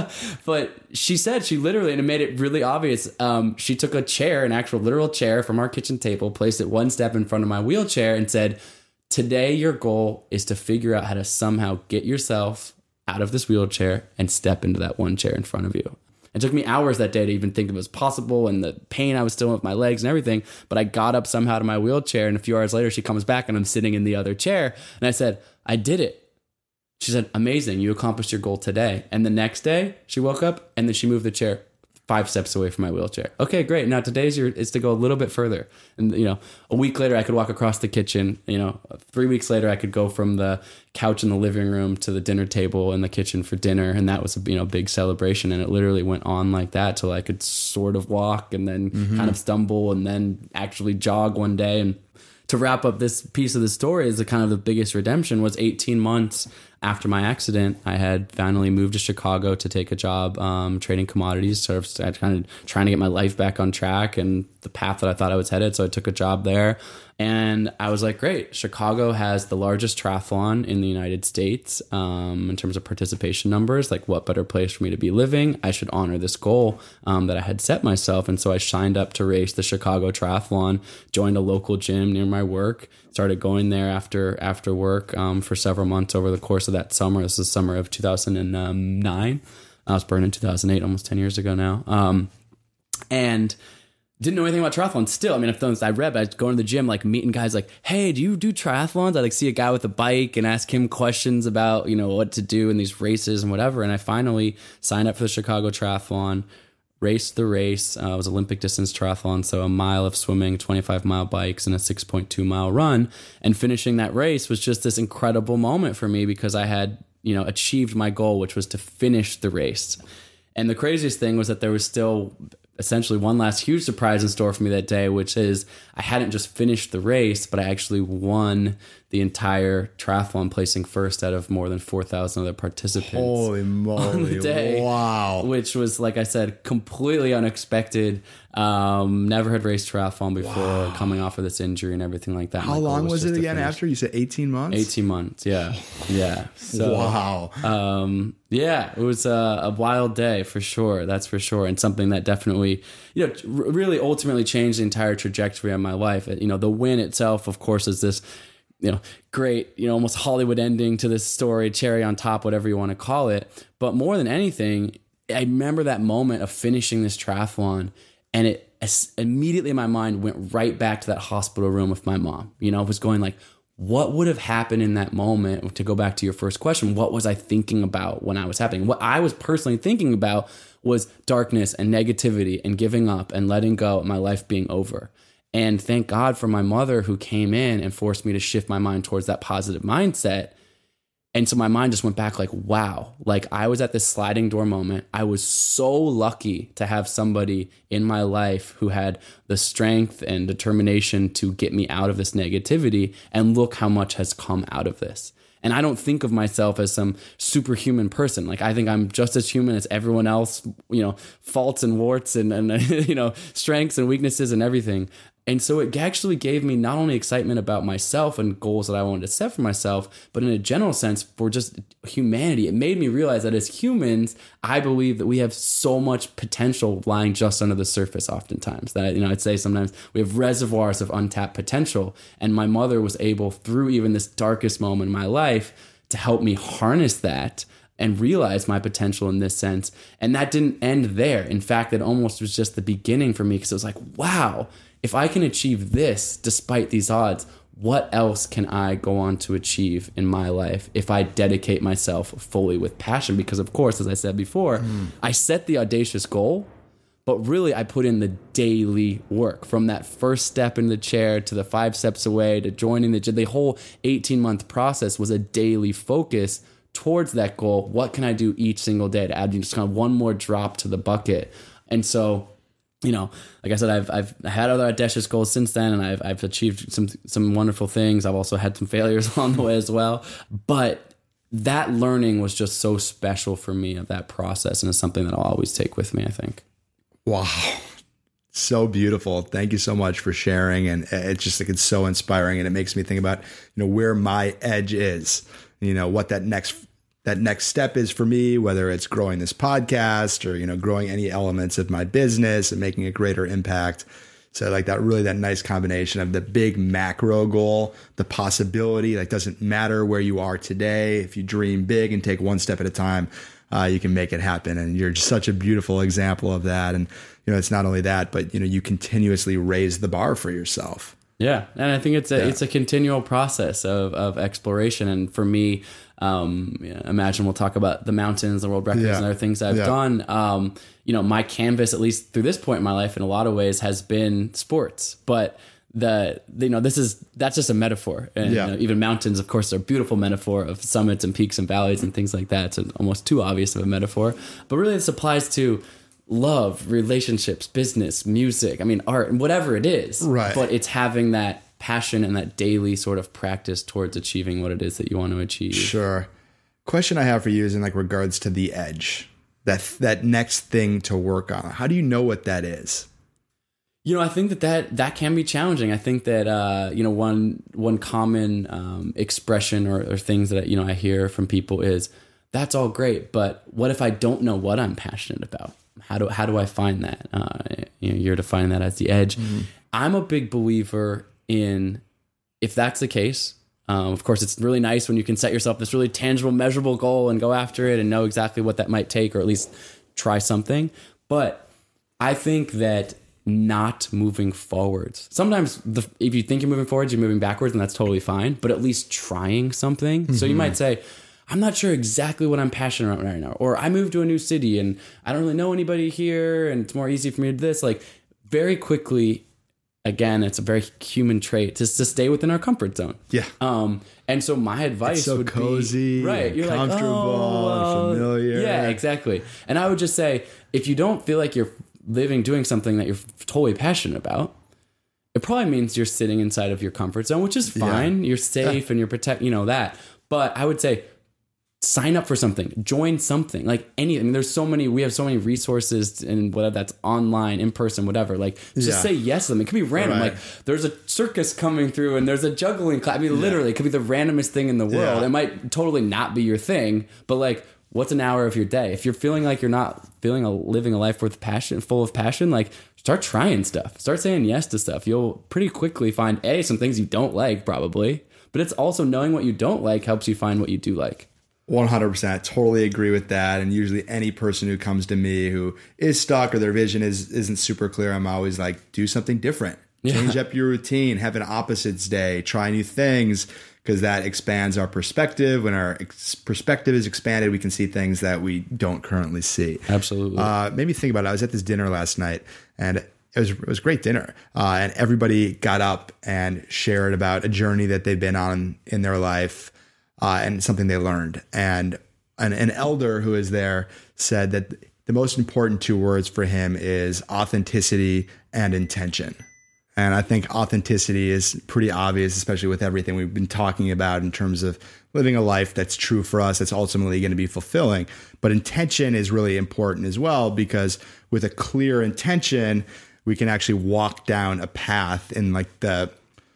but she said, she literally, and it made it really obvious, um, she took a chair, an actual literal chair from our kitchen table, placed it one step in front of my wheelchair and said, today your goal is to figure out how to somehow get yourself out of this wheelchair and step into that one chair in front of you. It took me hours that day to even think it was possible, and the pain I was still in with my legs and everything. But I got up somehow to my wheelchair, and a few hours later, she comes back and I'm sitting in the other chair. And I said, I did it. She said, amazing. You accomplished your goal today. And the next day she woke up and then she moved the chair five steps away from my wheelchair. Okay, great. Now today's your is to go a little bit further. And, you know, a week later I could walk across the kitchen. You know, three weeks later I could go from the couch in the living room to the dinner table in the kitchen for dinner. And that was a, you know, big celebration. And it literally went on like that till I could sort of walk and then mm-hmm. kind of stumble and then actually jog one day. And to wrap up this piece of the story is the kind of the biggest redemption was eighteen months after my accident. I had finally moved to Chicago to take a job um, trading commodities, sort of kind of trying to get my life back on track and the path that I thought I was headed. So I took a job there. And I was like, great, Chicago has the largest triathlon in the United States um, in terms of participation numbers. Like, what better place for me to be living? I should honor this goal um, that I had set myself. And so I signed up to race the Chicago Triathlon, joined a local gym near my work, started going there after after work um, for several months over the course of that summer. This is the summer of two thousand nine. I was born in two thousand eight, almost ten years ago now. Um, and didn't know anything about triathlon still. I mean, if I read, I'd go to the gym, like meeting guys like, hey, do you do triathlons? I'd like see a guy with a bike and ask him questions about, you know, what to do in these races and whatever. And I finally signed up for the Chicago Triathlon, raced the race. Uh, it was Olympic distance triathlon. So a mile of swimming, twenty-five mile bikes and a six point two mile run. And finishing that race was just this incredible moment for me because I had, you know, achieved my goal, which was to finish the race. And the craziest thing was that there was still essentially one last huge surprise in store for me that day, which is I hadn't just finished the race, but I actually won the entire triathlon, placing first out of more than four thousand other participants. Holy moly. On the day, wow. Which was, like I said, completely unexpected. Um, never had raced triathlon before, wow. coming off of this injury and everything like that. How long was, was it again after? You said eighteen months? eighteen months, yeah. Yeah. So, wow. Um, yeah, it was a, a wild day for sure. That's for sure. And something that definitely, you know, really ultimately changed the entire trajectory of my life. You know, the win itself, of course, is this, you know, great, you know, almost Hollywood ending to this story, cherry on top, whatever you want to call it. But more than anything, I remember that moment of finishing this triathlon, and it immediately in my mind went right back to that hospital room with my mom. You know, I was going like, what would have happened in that moment? To go back to your first question, what was I thinking about when I was happening? What I was personally thinking about was darkness and negativity and giving up and letting go and my life being over. And thank God for my mother who came in and forced me to shift my mind towards that positive mindset. And so my mind just went back like, wow, like I was at this sliding door moment. I was so lucky to have somebody in my life who had the strength and determination to get me out of this negativity. And look how much has come out of this. And I don't think of myself as some superhuman person. Like, I think I'm just as human as everyone else, you know, faults and warts and, and you know, strengths and weaknesses and everything. And so it actually gave me not only excitement about myself and goals that I wanted to set for myself, but in a general sense for just humanity. It made me realize that as humans, I believe that we have so much potential lying just under the surface oftentimes. That, you know, I'd say sometimes we have reservoirs of untapped potential. And my mother was able, through even this darkest moment in my life, to help me harness that and realize my potential in this sense. And that didn't end there. In fact, it almost was just the beginning for me, because it was like, wow, if I can achieve this despite these odds, what else can I go on to achieve in my life if I dedicate myself fully with passion? Because of course, as I said before, mm. I set the audacious goal, but really I put in the daily work, from that first step in the chair to the five steps away to joining the gym. The whole eighteen month process was a daily focus towards that goal. What can I do each single day to add just kind of one more drop to the bucket? And so, you know, like I said, I've I've had other audacious goals since then, and I've I've achieved some some wonderful things. I've also had some failures along the way as well. But that learning was just so special for me of that process, and it's something that I'll always take with me, I think. Wow. So beautiful. Thank you so much for sharing. And it's just like, it's so inspiring, and it makes me think about, you know, where my edge is, you know, what that next that next step is for me, whether it's growing this podcast or, you know, growing any elements of my business and making a greater impact. So like that, really that nice combination of the big macro goal, the possibility, like doesn't matter where you are today. If you dream big and take one step at a time, uh, you can make it happen. And you're just such a beautiful example of that. And, you know, it's not only that, but, you know, you continuously raise the bar for yourself. Yeah. And I think it's a, yeah. it's a continual process of, of exploration. And for me, um, imagine we'll talk about the mountains, the world records, yeah. and other things I've yeah. done. Um, you know, my canvas, at least through this point in my life, in a lot of ways has been sports, but the, you know, this is, that's just a metaphor. And yeah. you know, even mountains, of course, are a beautiful metaphor of summits and peaks and valleys and things like that. It's almost too obvious of a metaphor, but really this applies to love, relationships, business, music, I mean, art, and whatever it is. Right. But it's having that passion and that daily sort of practice towards achieving what it is that you want to achieve. Sure. Question I have for you is in like regards to the edge, that that next thing to work on. How do you know what that is? You know, I think that that, that can be challenging. I think that, uh, you know, one one common um, expression or, or things that, you know, I hear from people is, that's all great, but what if I don't know what I'm passionate about? How do how do I find that? Uh, you know, you're defining that as the edge. Mm-hmm. I'm a big believer in, if that's the case, um, of course, it's really nice when you can set yourself this really tangible, measurable goal and go after it and know exactly what that might take, or at least try something. But I think that not moving forwards, sometimes the, if you think you're moving forwards, you're moving backwards, and that's totally fine, but at least trying something. Mm-hmm. So you might say, I'm not sure exactly what I'm passionate about right now, or I moved to a new city and I don't really know anybody here and it's more easy for me to do this. Like, very quickly, again, it's a very human trait just to stay within our comfort zone. Yeah. Um, and so my advice it's so would cozy, be, right, you're comfortable, like, oh, well, and familiar. Yeah, exactly. And I would just say, if you don't feel like you're living, doing something that you're totally passionate about, it probably means you're sitting inside of your comfort zone, which is fine. Yeah. You're safe yeah. and you're protect, you know, that. But I would say, sign up for something, join something, like any, I mean, there's so many, we have so many resources, and whether that's online, in person, whatever, like just yeah. say yes to them. It could be random. Right. Like there's a circus coming through and there's a juggling class. I mean, yeah. literally it could be the randomest thing in the world. Yeah. It might totally not be your thing, but like, what's an hour of your day? If you're feeling like you're not feeling a living a life worth passion, full of passion, like start trying stuff, start saying yes to stuff. You'll pretty quickly find a, some things you don't like probably, but it's also knowing what you don't like helps you find what you do like. one hundred percent. Totally agree with that. And usually any person who comes to me who is stuck or their vision is, isn't super clear, I'm always like, do something different. Yeah. Change up your routine, have an opposites day, try new things, because that expands our perspective. When our ex- perspective is expanded, we can see things that we don't currently see. Absolutely. Uh, made me think about it. I was at this dinner last night, and it was, it was a great dinner. Uh, and everybody got up and shared about a journey that they've been on in their life. Uh, and something they learned. And an, an elder who is there said that the most important two words for him is authenticity and intention. And I think authenticity is pretty obvious, especially with everything we've been talking about in terms of living a life that's true for us, that's ultimately going to be fulfilling. But intention is really important as well, because with a clear intention, we can actually walk down a path in like the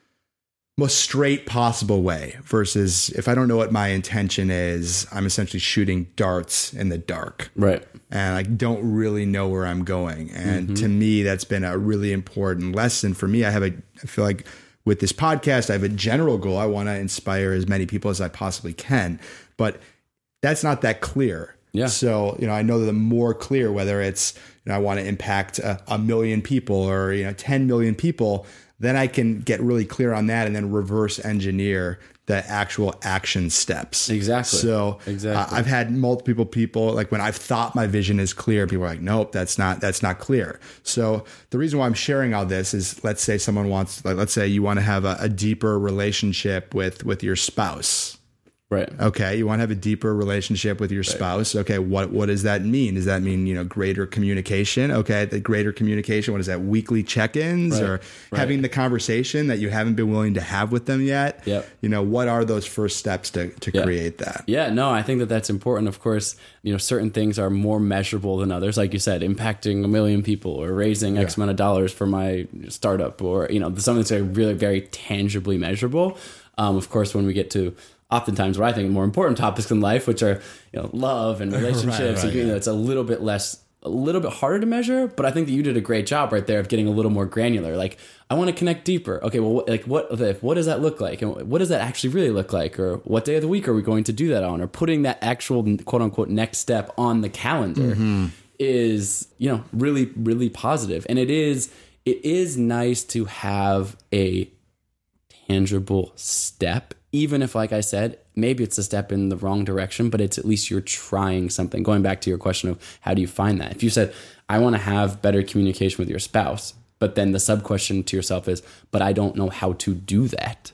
most straight possible way, versus if I don't know what my intention is, I'm essentially shooting darts in the dark. Right. And I don't really know where I'm going. And mm-hmm. to me, that's been a really important lesson for me. I have a, I feel like with this podcast, I have a general goal. I want to inspire as many people as I possibly can. But that's not that clear. Yeah. So, you know, I know that the more clear, whether it's, you know, I want to impact a, a million people or, you know, ten million people, then I can get really clear on that and then reverse engineer the actual action steps. Exactly. So exactly. Uh, I've had multiple people, like when I've thought my vision is clear, people are like, nope, that's not, that's not clear. So the reason why I'm sharing all this is, let's say someone wants, like, let's say you want to have a, a deeper relationship with, with your spouse. Right. Okay. You want to have a deeper relationship with your right. spouse. Okay. What, what does that mean? Does that mean, you know, greater communication? Okay. The greater communication, what is that? Weekly check-ins right. or right. having the conversation that you haven't been willing to have with them yet? Yep. You know, what are those first steps to, to yeah. create that? Yeah, no, I think that that's important. Of course, you know, certain things are more measurable than others. Like you said, impacting a million people or raising yeah. X amount of dollars for my startup or, you know, something that's really very tangibly measurable. Um, of course, when we get to oftentimes what I think are more important topics in life, which are, you know, love and relationships, right, right, and, you know, yeah. it's a little bit less, a little bit harder to measure, but I think that you did a great job right there of getting a little more granular. Like, I want to connect deeper. Okay, well, like what, what does that look like? And what does that actually really look like? Or what day of the week are we going to do that on? Or putting that actual quote unquote next step on the calendar mm-hmm. is, you know, really, really positive. And it is, it is nice to have a tangible step, even if, like I said, maybe it's a step in the wrong direction, but it's at least you're trying something. Going back to your question of how do you find that? If you said, I want to have better communication with your spouse, but then the sub question to yourself is, but I don't know how to do that.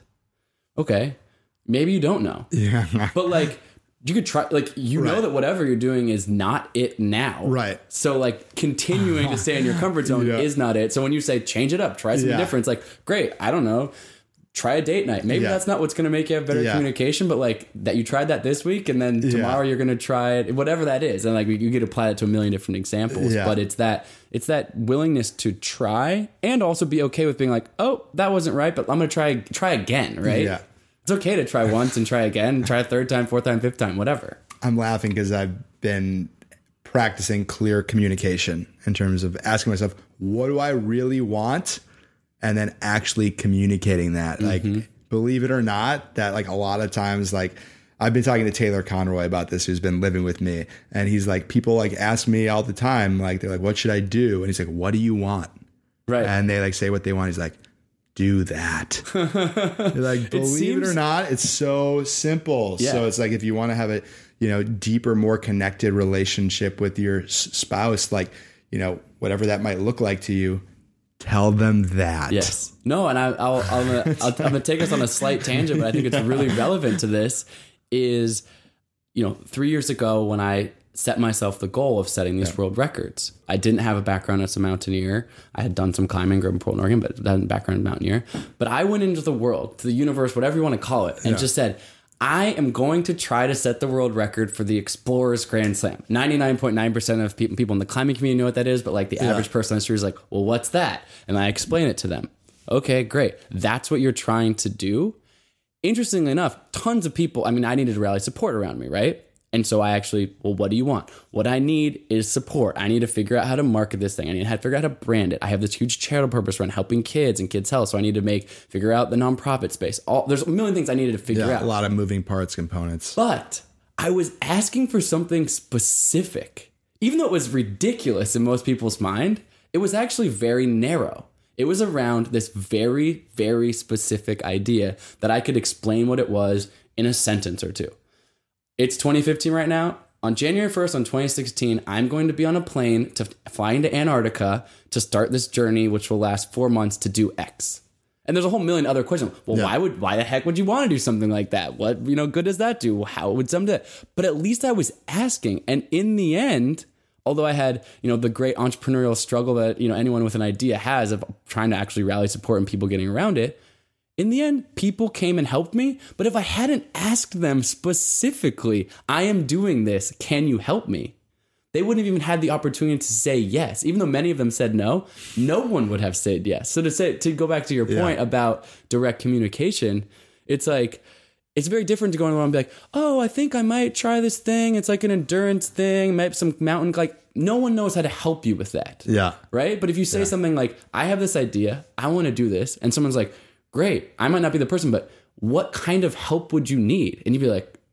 Okay, maybe you don't know. Yeah. But like, you could try, like, you right. know that whatever you're doing is not it now. Right. So like continuing to stay in your comfort zone yeah. is not it. So when you say change it up, try something yeah. different, it's like, great, I don't know. Try a date night. Maybe yeah. that's not what's going to make you have better yeah. communication, but like that you tried that this week and then tomorrow yeah. you're going to try it, whatever that is. And like you could apply it to a million different examples, yeah. but it's that, it's that willingness to try and also be okay with being like, oh, that wasn't right, but I'm going to try, try again. Right. Yeah. It's okay to try once and try again, try a third time, fourth time, fifth time, whatever. I'm laughing because I've been practicing clear communication in terms of asking myself, what do I really want? And then actually communicating that. Like, mm-hmm. believe it or not, that like a lot of times, like I've been talking to Taylor Conroy about this, who's been living with me. And he's like, people like ask me all the time, like, they're like, what should I do? And he's like, what do you want? Right. And they like say what they want. He's like, do that. You're like, believe it, seems- it or not, it's so simple. Yeah. So it's like, if you want to have a, you know, deeper, more connected relationship with your s- spouse, like, you know, whatever that might look like to you, tell them that. Yes. No, and I, I'll, I'm gonna, I'll, I'm gonna take us on a slight tangent, but I think it's really relevant to this. Is, you know, three years ago when I set myself the goal of setting these yeah. world records, I didn't have a background as a mountaineer. I had done some climbing, growing in Portland, Oregon, but I had a background in mountaineer. But I went into the world, to the universe, whatever you want to call it, and yeah. just said, I am going to try to set the world record for the Explorers Grand Slam. ninety-nine point nine percent of people, people in the climbing community know what that is, but like the yeah. average person on the street is like, well, what's that? And I explain it to them. Okay, great. That's what you're trying to do. Interestingly enough, tons of people, I mean, I needed to rally support around me, right? And so I actually, well, what do you want? What I need is support. I need to figure out how to market this thing. I need to figure out how to brand it. I have this huge charitable purpose around helping kids and kids' health. So I need to make, figure out the nonprofit space. All, there's a million things I needed to figure yeah, out. A lot of moving parts, components. But I was asking for something specific. Even though it was ridiculous in most people's mind, it was actually very narrow. It was around this very, very specific idea that I could explain what it was in a sentence or two. It's twenty fifteen right now. On January first, on twenty sixteen, I'm going to be on a plane to fly into Antarctica to start this journey, which will last four months to do X. And there's a whole million other questions. Well, yeah. why would, why the heck would you want to do something like that? What, you know, good does that do? How would some do that? But at least I was asking. And in the end, although I had, you know, the great entrepreneurial struggle that, you know, anyone with an idea has of trying to actually rally support and people getting around it, in the end, people came and helped me. But if I hadn't asked them specifically, I am doing this, can you help me? They wouldn't have even had the opportunity to say yes. Even though many of them said no, no one would have said yes. So to say, to go back to your point yeah. about direct communication, it's like, it's very different to go along and be like, oh, I think I might try this thing. It's like an endurance thing, maybe some mountain, like no one knows how to help you with that. Yeah. Right. But if you say yeah. something like, I have this idea, I want to do this. And someone's like, great, I might not be the person, but what kind of help would you need? And you'd be like,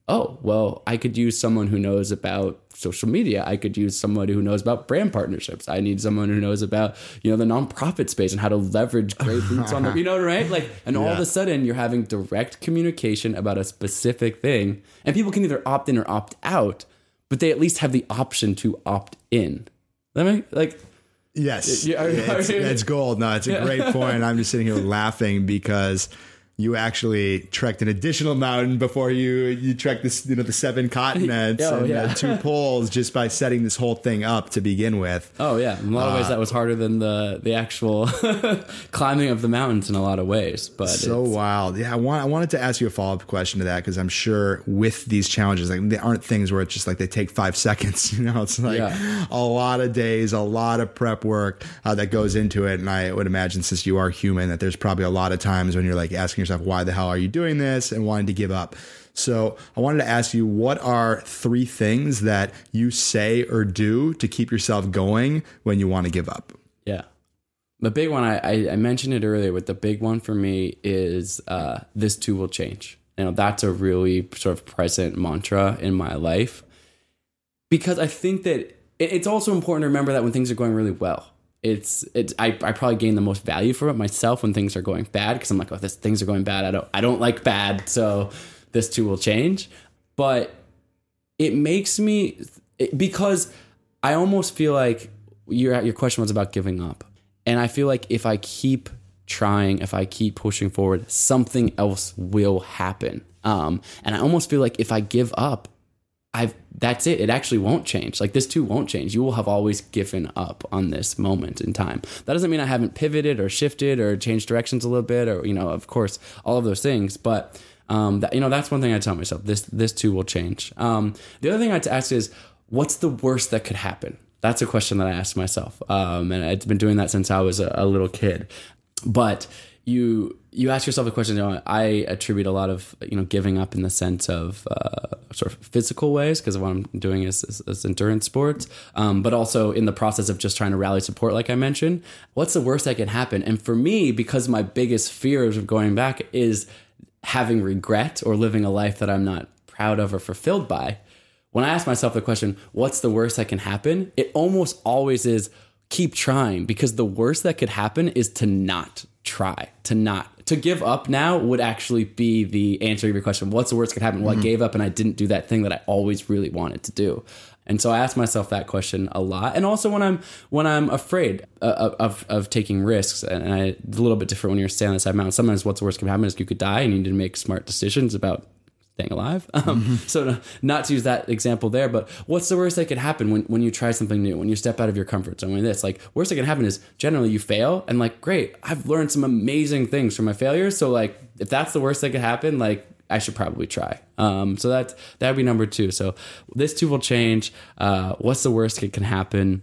oh, well, I could use someone who knows about social media. I could use someone who knows about brand partnerships. I need someone who knows about, you know, the nonprofit space and how to leverage great boots on the, you know, right? Like, and yeah. all of a sudden you're having direct communication about a specific thing, and people can either opt in or opt out, but they at least have the option to opt in. That make, like, yes, yeah, it's, it's gold. No, it's a great point. I'm just sitting here laughing because you actually trekked an additional mountain before you you trekked this, you know, the seven continents oh, and yeah. the two poles just by setting this whole thing up to begin with. Oh yeah, in a lot of ways that was harder than the the actual climbing of the mountains in a lot of ways. But so it's, wild. Yeah, I want I wanted to ask you a follow up question to that, because I'm sure with these challenges, like, they aren't things where it's just like they take five seconds. You know, it's like yeah. a lot of days, a lot of prep work uh, that goes into it. And I would imagine, since you are human, that there's probably a lot of times when you're like asking yourself, why the hell are you doing this, and wanting to give up. So I wanted to ask you, what are three things that you say or do to keep yourself going when you want to give up? Yeah. The big one, I, I, I mentioned it earlier, but the big one for me is uh, this too will change. You know, that's a really sort of present mantra in my life, because I think that it, it's also important to remember that when things are going really well, It's it's I, I probably gain the most value from it myself when things are going bad, because I'm like, oh, this things are going bad. I don't I don't like bad, so this too will change. But it makes me it, because I almost feel like your your question was about giving up, and I feel like if I keep trying, if I keep pushing forward, something else will happen. Um, and I almost feel like if I give up, I've that's it. It actually won't change. Like, this too won't change. You will have always given up on this moment in time. That doesn't mean I haven't pivoted or shifted or changed directions a little bit, or, you know, of course, all of those things. But um, that, you know, that's one thing I tell myself. This this too will change. Um, the other thing I'd ask is, what's the worst that could happen? That's a question that I ask myself, um, and I've been doing that since I was a, a little kid. But you you ask yourself the question. You know, I attribute a lot of, you know, giving up in the sense of uh, sort of physical ways, because what I'm doing is, is, is endurance sports, um, but also in the process of just trying to rally support, like I mentioned. What's the worst that can happen? And for me, because my biggest fears of going back is having regret or living a life that I'm not proud of or fulfilled by. When I ask myself the question, what's the worst that can happen? It almost always is keep trying, because the worst that could happen is to not try, to not to give up now would actually be the answer to your question. What's the worst that could happen? Well, mm-hmm. I gave up and I didn't do that thing that I always really wanted to do. And so I ask myself that question a lot. And also when I'm when I'm afraid of of, of taking risks, and I, it's a little bit different when you're standing on the side of the mountain. Sometimes what's the worst that can happen is you could die, and you need to make smart decisions about staying alive. Um, mm-hmm. So to, not to use that example there, but what's the worst that could happen when, when you try something new, when you step out of your comfort zone? When this, like, worst that can happen is generally you fail, and like, great, I've learned some amazing things from my failures. So like, if that's the worst that could happen, like, I should probably try. Um, so that that'd be number two. So this too will change. Uh, what's the worst that can happen?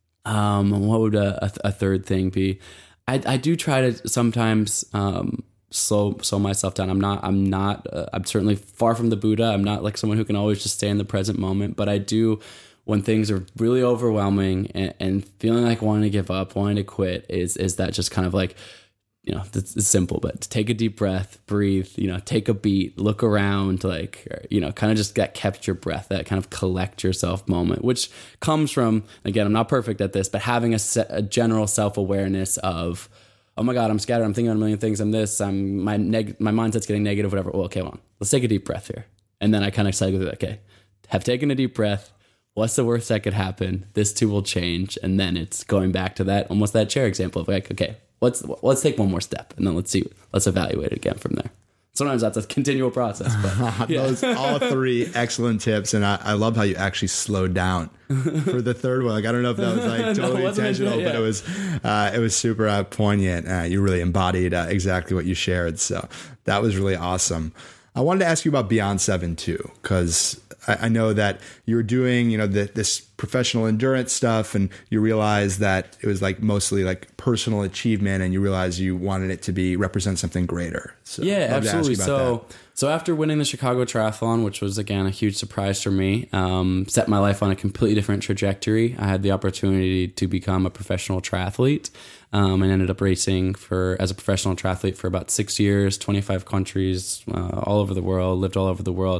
Um, what would a, a, a third thing be? I, I do try to sometimes, um, slow slow myself down. I'm not I'm not uh, I'm certainly far from the Buddha. I'm not like someone who can always just stay in the present moment, but I do, when things are really overwhelming and, and feeling like wanting to give up, wanting to quit, is is that just kind of like, you know, it's, it's simple, but to take a deep breath, breathe, you know, take a beat, look around, like, you know, kind of just that catch your breath, that kind of collect yourself moment, which comes from, again, I'm not perfect at this, but having a, se- a general self-awareness of, oh my God, I'm scattered. I'm thinking about a million things. I'm this. I'm my neg- my mindset's getting negative. Whatever. Well, okay, hold on. Let's take a deep breath here, and then I kind of cycle through. Okay, have taken a deep breath. What's the worst that could happen? This too will change, and then it's going back to that almost that chair example of like, okay, let's let's take one more step, and then let's see. Let's evaluate it again from there. Sometimes that's a continual process. But yeah. Those all three excellent tips, and I, I love how you actually slowed down for the third one. Like, I don't know if that was like totally no, intentional, it, yeah. but it was uh, it was super uh, poignant. Uh, you really embodied uh, exactly what you shared, so that was really awesome. I wanted to ask you about Beyond seven too, because I, I know that you were doing, you know, the, this professional endurance stuff, and you realized that it was like mostly like personal achievement, and you realized you wanted it to be represent something greater. So yeah, absolutely. So, that. so after winning the Chicago Triathlon, which was again a huge surprise for me, um, set my life on a completely different trajectory. I had the opportunity to become a professional triathlete, um, and ended up racing for as a professional triathlete for about six years, twenty-five countries, uh, all over the world, lived all over the world.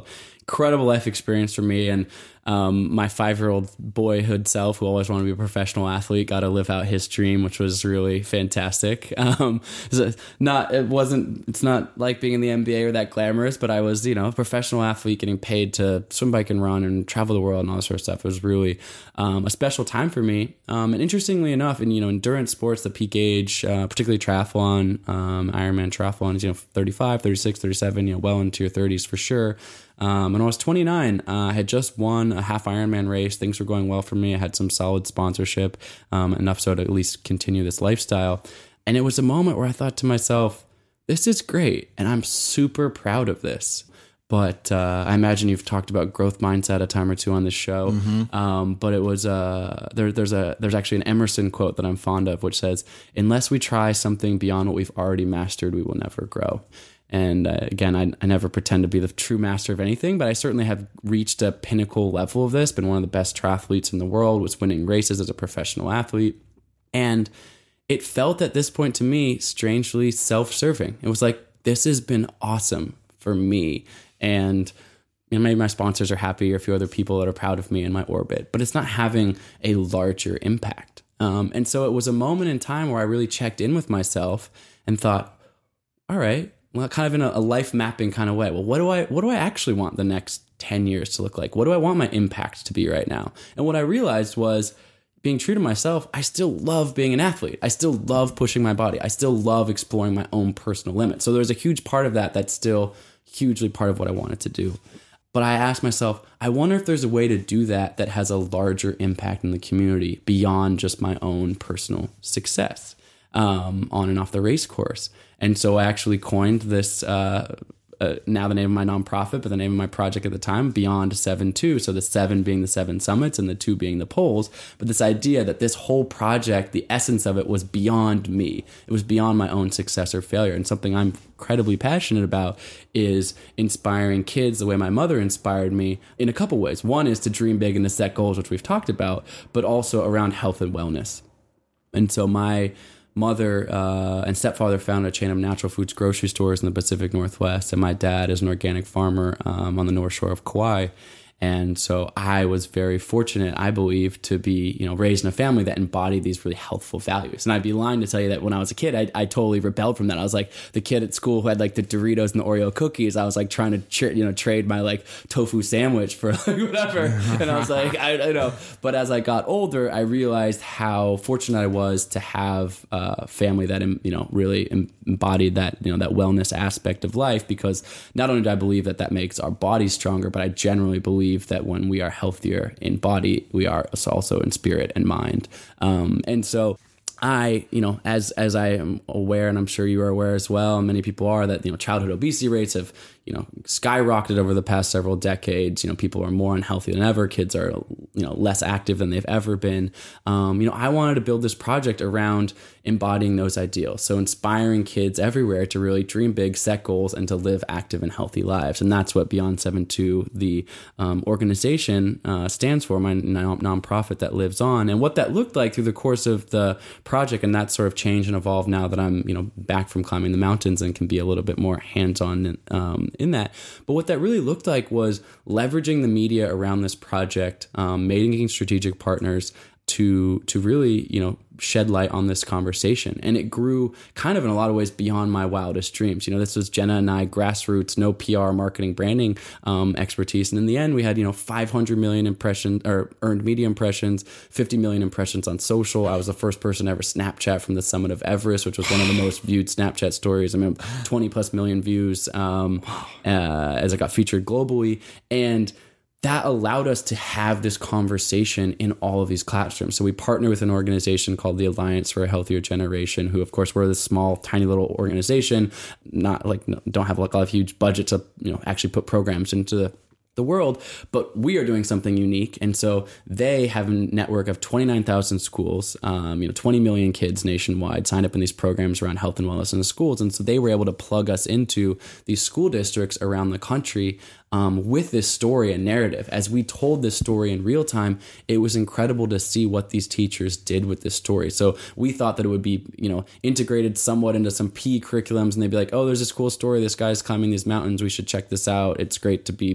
incredible life experience for me. And um, my five-year-old boyhood self, who always wanted to be a professional athlete, got to live out his dream, which was really fantastic. Um, so not, it wasn't, it's not like being in the N B A or that glamorous, but I was, you know, a professional athlete getting paid to swim, bike, and run and travel the world and all that sort of stuff. It was really um, a special time for me. Um, and interestingly enough, in, you know, endurance sports, the peak age, uh, particularly triathlon, um, Ironman triathlon is, you know, thirty-five, thirty-six, thirty-seven, you know, well into your thirties for sure. Um, when I was twenty-nine, uh, I had just won a half Ironman race. Things were going well for me. I had some solid sponsorship, um, enough so to at least continue this lifestyle. And it was a moment where I thought to myself, this is great. And I'm super proud of this. But uh, I imagine you've talked about growth mindset a time or two on this show. Mm-hmm. Um, but it was uh, there, there's a there's actually an Emerson quote that I'm fond of, which says, "Unless we try something beyond what we've already mastered, we will never grow." And uh, again, I, I never pretend to be the true master of anything, but I certainly have reached a pinnacle level of this, been one of the best triathletes in the world, was winning races as a professional athlete. And it felt at this point to me strangely self-serving. It was like, this has been awesome for me. And you know, maybe my sponsors are happy or a few other people that are proud of me in my orbit, but it's not having a larger impact. Um, and so it was a moment in time where I really checked in with myself and thought, all right, well, kind of in a, a life mapping kind of way. Well, what do I what do I actually want the next ten years to look like? What do I want my impact to be right now? And what I realized was, being true to myself, I still love being an athlete. I still love pushing my body. I still love exploring my own personal limits. So there's a huge part of that that's still hugely part of what I wanted to do. But I asked myself, I wonder if there's a way to do that that has a larger impact in the community beyond just my own personal success um, on and off the race course. And so I actually coined this, uh, uh, now the name of my nonprofit, but the name of my project at the time, Beyond Seven Two. So the seven being the seven summits and the two being the poles. But this idea that this whole project, the essence of it was beyond me. It was beyond my own success or failure. And something I'm incredibly passionate about is inspiring kids the way my mother inspired me in a couple ways. One is to dream big and to set goals, which we've talked about, but also around health and wellness. And so my mother uh, and stepfather founded a chain of natural foods grocery stores in the Pacific Northwest, and my dad is an organic farmer um, on the North Shore of Kauai. And so I was very fortunate, I believe, to be, you know, raised in a family that embodied these really healthful values. And I'd be lying to tell you that when I was a kid, I, I totally rebelled from that. I was like the kid at school who had like the Doritos and the Oreo cookies. I was like trying to, tra- you know, trade my like tofu sandwich for like whatever. And I was like, I don't know. But as I got older, I realized how fortunate I was to have a family that, you know, really embodied that, you know, that wellness aspect of life, because not only do I believe that that makes our bodies stronger, but I generally believe that when we are healthier in body, we are also in spirit and mind. Um, and so I, you know, as as I am aware, and I'm sure you are aware as well, and many people are, that, you know, childhood obesity rates have, you know, skyrocketed over the past several decades. You know, people are more unhealthy than ever. Kids are, you know, less active than they've ever been. Um, you know, I wanted to build this project around embodying those ideals. So inspiring kids everywhere to really dream big, set goals, and to live active and healthy lives. And that's what Beyond Seven Two, the um, organization, uh, stands for, my non- nonprofit that lives on. And what that looked like through the course of the project, and that sort of changed and evolved now that I'm, you know, back from climbing the mountains and can be a little bit more hands-on um, in that. But what that really looked like was leveraging the media around this project, um, making strategic partners to to really, you know, shed light on this conversation. And it grew kind of in a lot of ways beyond my wildest dreams. You know, this was Jenna and I, grassroots, no P R, marketing, branding um, expertise. And in the end, we had, you know, five hundred million impressions or earned media impressions, fifty million impressions on social. I was the first person to ever Snapchat from the summit of Everest, which was one of the most viewed Snapchat stories. I mean, twenty plus million views um, uh, as I got featured globally. And that allowed us to have this conversation in all of these classrooms. So we partner with an organization called the Alliance for a Healthier Generation, who, of course, we're this small, tiny little organization, not like, don't have like a huge budget to, you know, actually put programs into the the world, but we are doing something unique. And so they have a network of twenty-nine thousand schools, um, you know, twenty million kids nationwide signed up in these programs around health and wellness in the schools. And so they were able to plug us into these school districts around the country um, with this story and narrative. As we told this story in real time, it was incredible to see what these teachers did with this story. So we thought that it would be, you know, integrated somewhat into some P E curriculums, and they'd be like, oh, there's this cool story. This guy's climbing these mountains. We should check this out. It's great to be more active.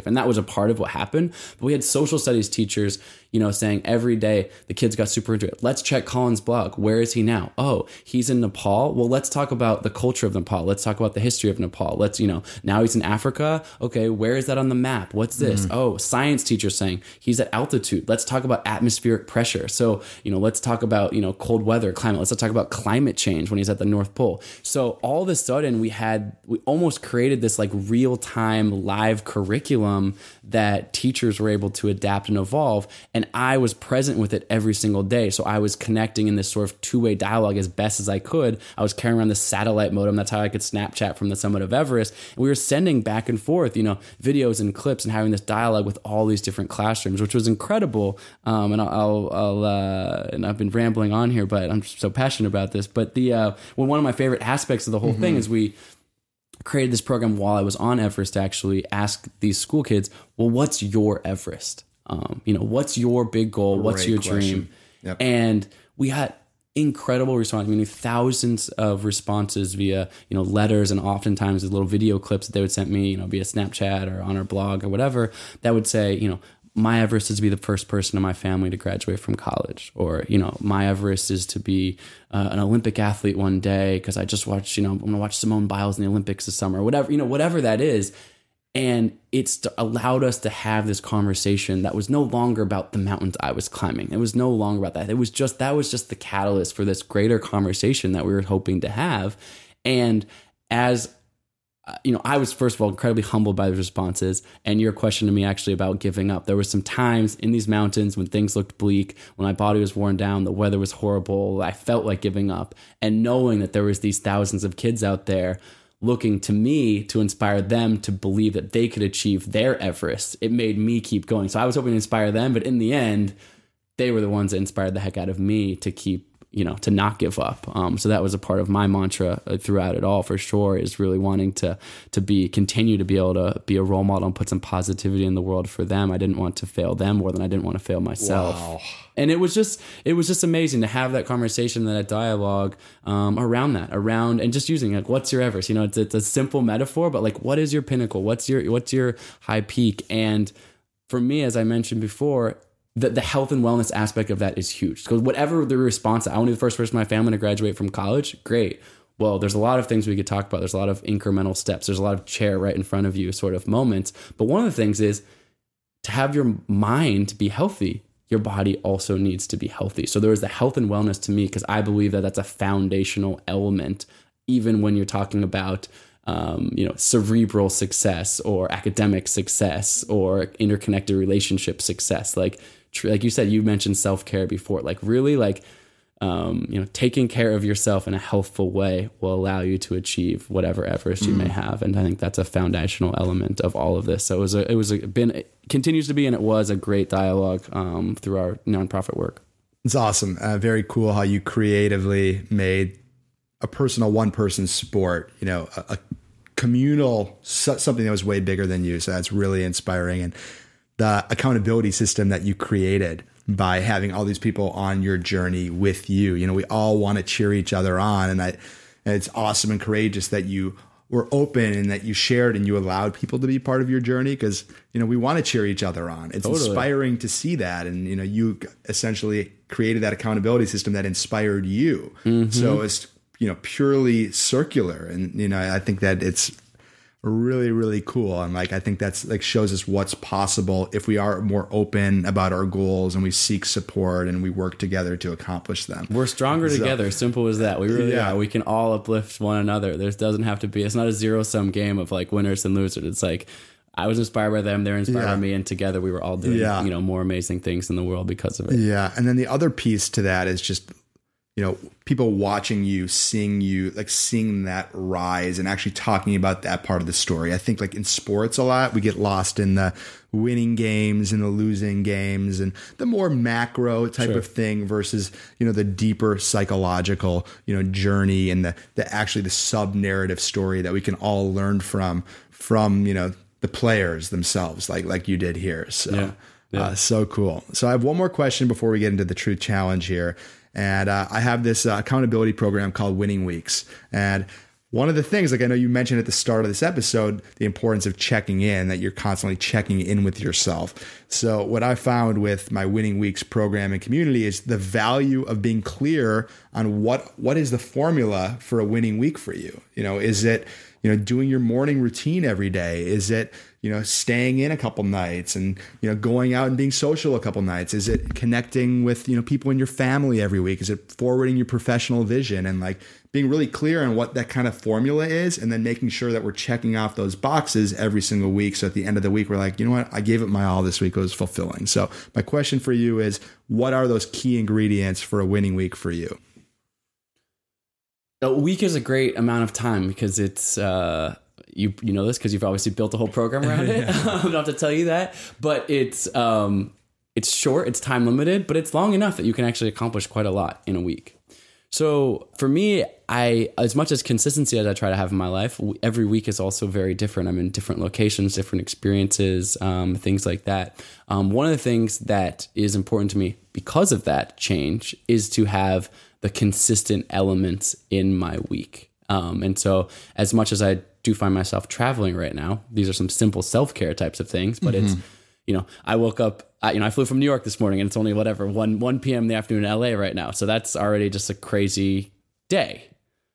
life. And that was a part of what happened. But we had social studies teachers, you know, saying every day the kids got super into it. Let's check Colin's blog. Where is he now? Oh, he's in Nepal. Well, let's talk about the culture of Nepal. Let's talk about the history of Nepal. Let's, you know, now he's in Africa. Okay, where is that on the map? What's this? Mm. Oh, science teacher saying he's at altitude. Let's talk about atmospheric pressure. So, you know, let's talk about, you know, cold weather, climate. Let's talk about climate change when he's at the North Pole. So all of a sudden we had, we almost created this like real time live curriculum that teachers were able to adapt and evolve. And I was present with it every single day. So I was connecting in this sort of two-way dialogue as best as I could. I was carrying around the satellite modem. That's how I could Snapchat from the summit of Everest. And we were sending back and forth, you know, videos and clips and having this dialogue with all these different classrooms, which was incredible. Um, and I'll, I'll, I'll uh, and I've been rambling on here, but I'm so passionate about this. But the uh, well, one of my favorite aspects of the whole mm-hmm. thing is we created this program while I was on Everest to actually ask these school kids, well, what's your Everest? Um, you know, what's your big goal? What's Great your question. dream? Yep. And we had incredible response. I mean, thousands of responses via, you know, letters and oftentimes little video clips that they would send me, you know, via Snapchat or on our blog or whatever, that would say, you know, my Everest is to be the first person in my family to graduate from college, or, you know, my Everest is to be uh, an Olympic athlete one day because I just watched, you know, I'm going to watch Simone Biles in the Olympics this summer, or whatever, you know, whatever that is. And it's allowed us to have this conversation that was no longer about the mountains I was climbing. It was no longer about that. It was just, that was just the catalyst for this greater conversation that we were hoping to have. And as you know, I was, first of all, incredibly humbled by the responses, and your question to me actually about giving up. There were some times in these mountains when things looked bleak, when my body was worn down, the weather was horrible, I felt like giving up. And knowing that there was these thousands of kids out there looking to me to inspire them to believe that they could achieve their Everest, it made me keep going. So I was hoping to inspire them, but in the end, they were the ones that inspired the heck out of me to keep, you know, to not give up. Um, so that was a part of my mantra throughout it all, for sure, is really wanting to, to be, continue to be able to be a role model and put some positivity in the world for them. I didn't want to fail them more than I didn't want to fail myself. Wow. And it was just, it was just amazing to have that conversation, that dialogue um, around that, around, and just using like, what's your Everest? You know, it's, it's a simple metaphor, but like, what is your pinnacle? What's your, what's your high peak? And for me, as I mentioned before, The, the health and wellness aspect of that is huge. Because whatever the response, I want to be the first person in my family to graduate from college, great. Well, there's a lot of things we could talk about. There's a lot of incremental steps. There's a lot of chair right in front of you sort of moments. But one of the things is to have your mind be healthy, your body also needs to be healthy. So there is the health and wellness to me, because I believe that that's a foundational element, even when you're talking about Um, you know, cerebral success or academic success or interconnected relationship success. Like, tr- like you said, you mentioned self-care before, like really like, um, you know, taking care of yourself in a healthful way will allow you to achieve whatever Everest you mm. may have. And I think that's a foundational element of all of this. So it was a, it was a, been, it continues to be, and it was a great dialogue um, through our nonprofit work. It's awesome. Uh, very cool how you creatively made a personal one person sport, you know, a, a communal, something that was way bigger than you. So that's really inspiring. And the accountability system that you created by having all these people on your journey with you, you know, we all want to cheer each other on. And, I, and it's awesome and courageous that you were open and that you shared and you allowed people to be part of your journey, because, you know, we want to cheer each other on. It's totally inspiring to see that. And, you know, you essentially created that accountability system that inspired you. Mm-hmm. So it's, you know, purely circular. And, you know, I think that it's really, really cool. And like, I think that's like shows us what's possible if we are more open about our goals and we seek support and we work together to accomplish them. We're stronger so, together. Simple as that. We really yeah. are. We can all uplift one another. There doesn't have to be, it's not a zero sum game of like winners and losers. It's like, I was inspired by them, they're inspired yeah. by me, and together we were all doing, yeah. you know, more amazing things in the world because of it. Yeah. And then the other piece to that is just, you know, people watching you, seeing you, like seeing that rise and actually talking about that part of the story. I think like in sports a lot, we get lost in the winning games and the losing games and the more macro type sure. of thing versus, you know, the deeper psychological, you know, journey and the, the actually the sub narrative story that we can all learn from, from, you know, the players themselves, like, like you did here. So, yeah. Yeah. Uh, so cool. So I have one more question before we get into the Truth Challenge here. And uh, I have this uh, accountability program called Winning Weeks. And one of the things, like I know you mentioned at the start of this episode, the importance of checking in, that you're constantly checking in with yourself. So what I found with my Winning Weeks program and community is the value of being clear on what what is the formula for a winning week for you. You know, is it, you know, doing your morning routine every day? Is it, you know, staying in a couple nights and, you know, going out and being social a couple nights? Is it connecting with, you know, people in your family every week? Is it forwarding your professional vision and like being really clear on what that kind of formula is, and then making sure that we're checking off those boxes every single week. So at the end of the week, we're like, you know what, I gave it my all this week. It was fulfilling. So my question for you is, what are those key ingredients for a winning week for you? A week is a great amount of time because it's, uh, you you know this because you've obviously built a whole program around it. I don't have to tell you that, but it's um, it's short, it's time limited, but it's long enough that you can actually accomplish quite a lot in a week. So for me, I, as much as consistency as I try to have in my life, every week is also very different. I'm in different locations, different experiences, um, things like that. Um, one of the things that is important to me because of that change is to have the consistent elements in my week. Um, and so as much as I do find myself traveling right now, these are some simple self-care types of things, but mm-hmm. it's, you know, I woke up, I, you know, I flew from New York this morning and it's only whatever, one, one p.m. in the afternoon in L A right now. So that's already just a crazy day.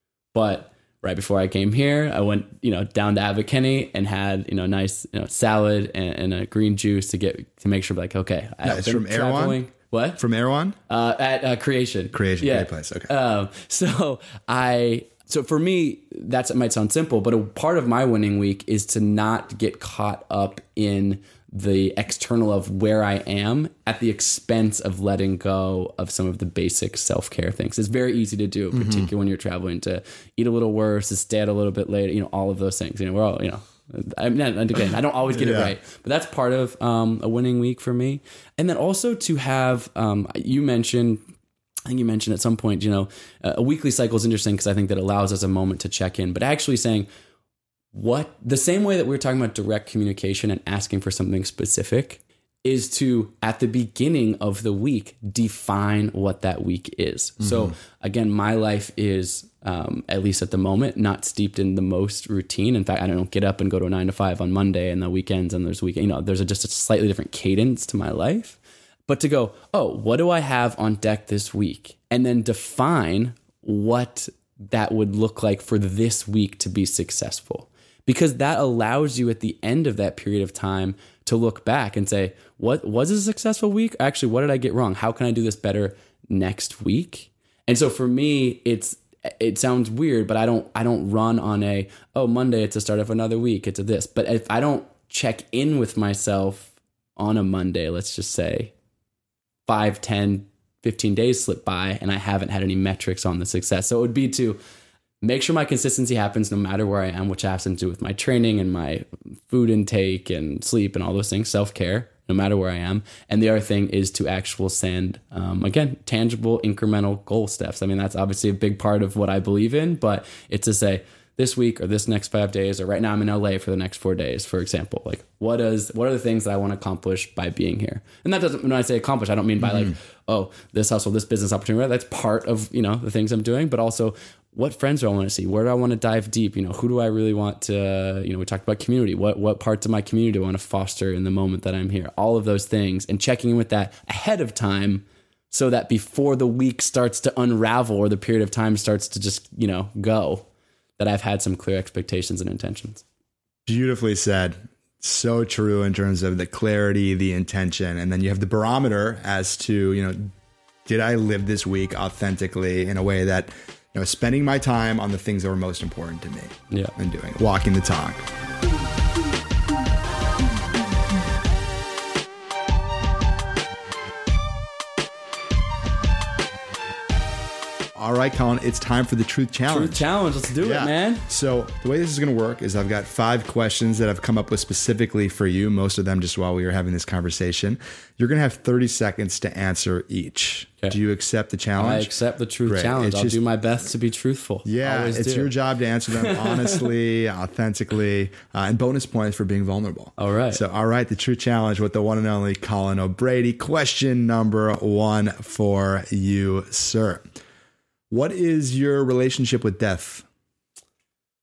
But right before I came here, I went, you know, down to Abbot Kinney and had, you know, nice, you know, salad and, and a green juice to get, to make sure like, okay. Nice. From Erewhon? What? From Erewhon? Uh, at uh, Creation. Creation, yeah. Great place. Okay. Um, so I, so for me, that's, it might sound simple, but a part of my winning week is to not get caught up in the external of where I am at the expense of letting go of some of the basic self-care things. It's very easy to do, particularly mm-hmm. when you're traveling, to eat a little worse, to stay out a little bit later, you know, all of those things. You know, we're all, you know, I mean, and again, I don't always get yeah. it right, but that's part of um, a winning week for me. And then also to have, um, you mentioned, I think you mentioned at some point, you know, a weekly cycle is interesting because I think that allows us a moment to check in, but actually saying, what the same way that we were talking about direct communication and asking for something specific is to, at the beginning of the week, define what that week is. Mm-hmm. So again, my life is, um, at least at the moment, not steeped in the most routine. In fact, I don't get up and go to a nine to five on Monday and the weekends and there's weekend, you know, there's a, just a slightly different cadence to my life. But to go, oh, what do I have on deck this week? And then define what that would look like for this week to be successful. Because that allows you at the end of that period of time to look back and say, what was a successful week? Actually, what did I get wrong? How can I do this better next week? And so for me, it's it sounds weird, but I don't I don't run on a, oh, Monday, it's the start of another week, it's a this. But if I don't check in with myself on a Monday, let's just say five, ten, fifteen days slip by and I haven't had any metrics on the success. So it would be to make sure my consistency happens no matter where I am, which has to do with my training and my food intake and sleep and all those things, self-care, no matter where I am. And the other thing is to actual send, um, again, tangible, incremental goal steps. I mean, that's obviously a big part of what I believe in, but it's to say this week or this next five days, or right now I'm in L A for the next four days, for example, like what is, what are the things that I want to accomplish by being here? And that doesn't, when I say accomplish, I don't mean by mm-hmm. like, oh, this hustle, this business opportunity, that's part of, you know, the things I'm doing, but also what friends do I want to see? Where do I want to dive deep? You know, who do I really want to, you know, we talked about community. What, what parts of my community do I want to foster in the moment that I'm here? All of those things, and checking in with that ahead of time so that before the week starts to unravel or the period of time starts to just, you know, go, that I've had some clear expectations and intentions. Beautifully said. So true in terms of the clarity, the intention, and then you have the barometer as to, you know, did I live this week authentically in a way that, you know, spending my time on the things that were most important to me. Yeah. And doing it. Walking the talk. All right, Colin, it's time for the Truth Challenge. Truth Challenge. Let's do yeah. it, man. So the way this is going to work is I've got five questions that I've come up with specifically for you, most of them just while we were having this conversation. You're going to have thirty seconds to answer each. Okay. Do you accept the challenge? I accept the Truth Great. Challenge. It's I'll just, do my best to be truthful. Yeah, Always it's do. your job to answer them honestly, authentically, uh, and bonus points for being vulnerable. All right. So, all right, the Truth Challenge with the one and only Colin O'Brady. Question number one for you, sir. What is your relationship with death?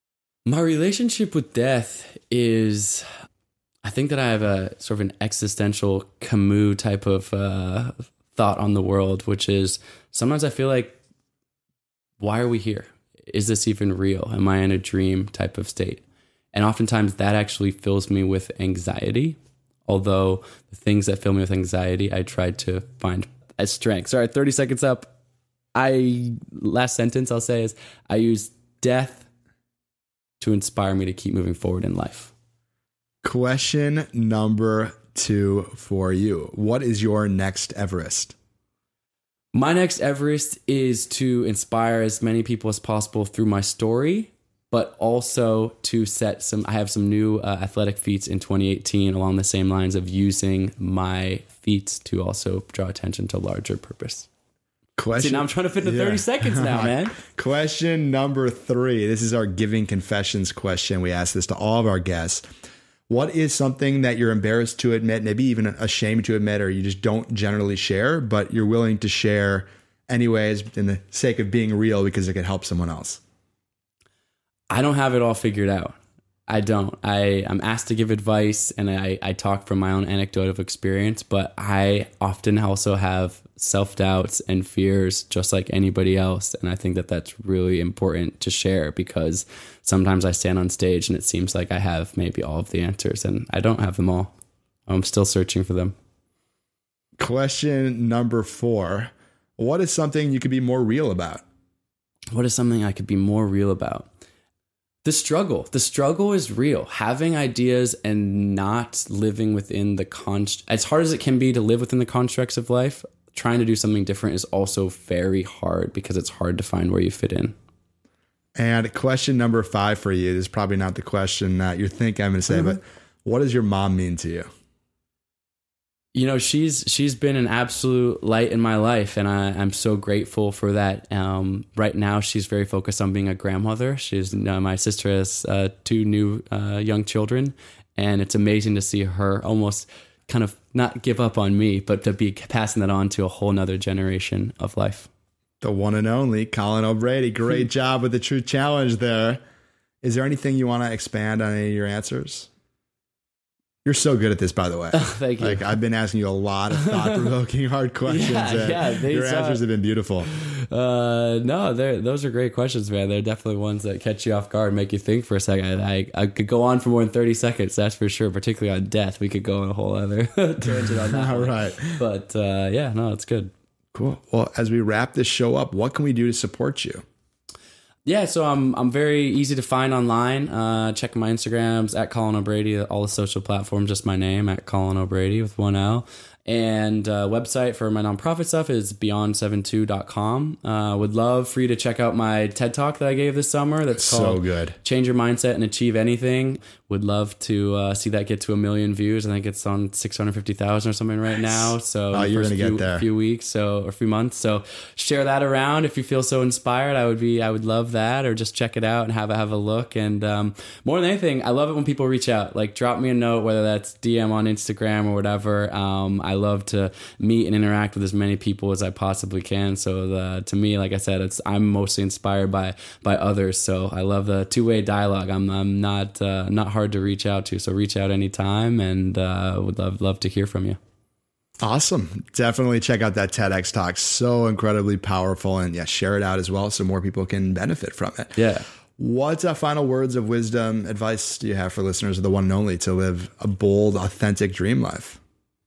My relationship with death is, I think that I have a sort of an existential Camus type of uh, thought on the world, which is sometimes I feel like, why are we here? Is this even real? Am I in a dream type of state? And oftentimes that actually fills me with anxiety. Although the things that fill me with anxiety, I try to find as strength. Sorry, thirty seconds up. I last sentence I'll say is I use death to inspire me to keep moving forward in life. Question number two for you. What is your next Everest? My next Everest is to inspire as many people as possible through my story, but also to set some, I have some new uh, athletic feats in twenty eighteen along the same lines of using my feats to also draw attention to larger purpose. Question. See, now I'm trying to fit into yeah. thirty seconds now, man. Question number three. This is our Giving Confessions question. We ask this to all of our guests. What is something that you're embarrassed to admit, maybe even ashamed to admit, or you just don't generally share, but you're willing to share anyways in the sake of being real because it could help someone else? I don't have it all figured out. I don't. I, I'm asked to give advice and I, I talk from my own anecdote of experience, but I often also have self-doubts and fears just like anybody else. And I think that that's really important to share because sometimes I stand on stage and it seems like I have maybe all of the answers and I don't have them all. I'm still searching for them. Question number four. What is something you could be more real about? What is something I could be more real about? The struggle. The struggle is real. Having ideas and not living within the const- as hard as it can be to live within the constructs of life, trying to do something different is also very hard because it's hard to find where you fit in. And question number five for you, this is probably not the question that you're thinking I'm going to say, mm-hmm. but what does your mom mean to you? You know, she's she's been an absolute light in my life, and I, I'm so grateful for that. Um, right now, she's very focused on being a grandmother. She's uh, my sister has uh, two new uh, young children, and it's amazing to see her almost kind of not give up on me, but to be passing that on to a whole nother generation of life. The one and only Colin O'Brady. Great job with the Truth Challenge there. Is there anything you want to expand on any of your answers? You're so good at this, by the way. Oh, thank you. Like I've been asking you a lot of thought-provoking, hard questions. Yeah, yeah, your answers have been beautiful. Uh, no, those are great questions, man. They're definitely ones that catch you off guard, make you think for a second. I, I could go on for more than thirty seconds, that's for sure. Particularly on death, we could go on a whole other tangent on that. All right, but uh, yeah, no, it's good. Cool. Well, as we wrap this show up, what can we do to support you? Yeah, so I'm I'm very easy to find online. Uh, check my Instagrams at Colin O'Brady, all the social platforms, just my name at Colin O'Brady with one L. And uh, website for my nonprofit stuff is beyond seven two dot com. Uh, would love for you to check out my TED Talk that I gave this summer. That's called so good. Change Your Mindset and Achieve Anything. Would love to uh, see that get to a million views. I think it's on six hundred fifty thousand or something right now. So oh, you're gonna few, get there. Few weeks, so or a few months. So share that around if you feel so inspired. I would be, I would love that, or just check it out and have a have a look. And um, more than anything, I love it when people reach out. Like drop me a note, whether that's D M on Instagram or whatever. Um, I love to meet and interact with as many people as I possibly can. So the, to me, like I said, it's I'm mostly inspired by by others. So I love the two way dialogue. I'm I'm not uh, not hard to reach out to. So reach out anytime, and uh, would love love to hear from you. Awesome. Definitely check out that TEDx talk. So incredibly powerful, and yeah, share it out as well so more people can benefit from it. Yeah. What uh, final words of wisdom, advice do you have for listeners of the one and only to live a bold, authentic dream life?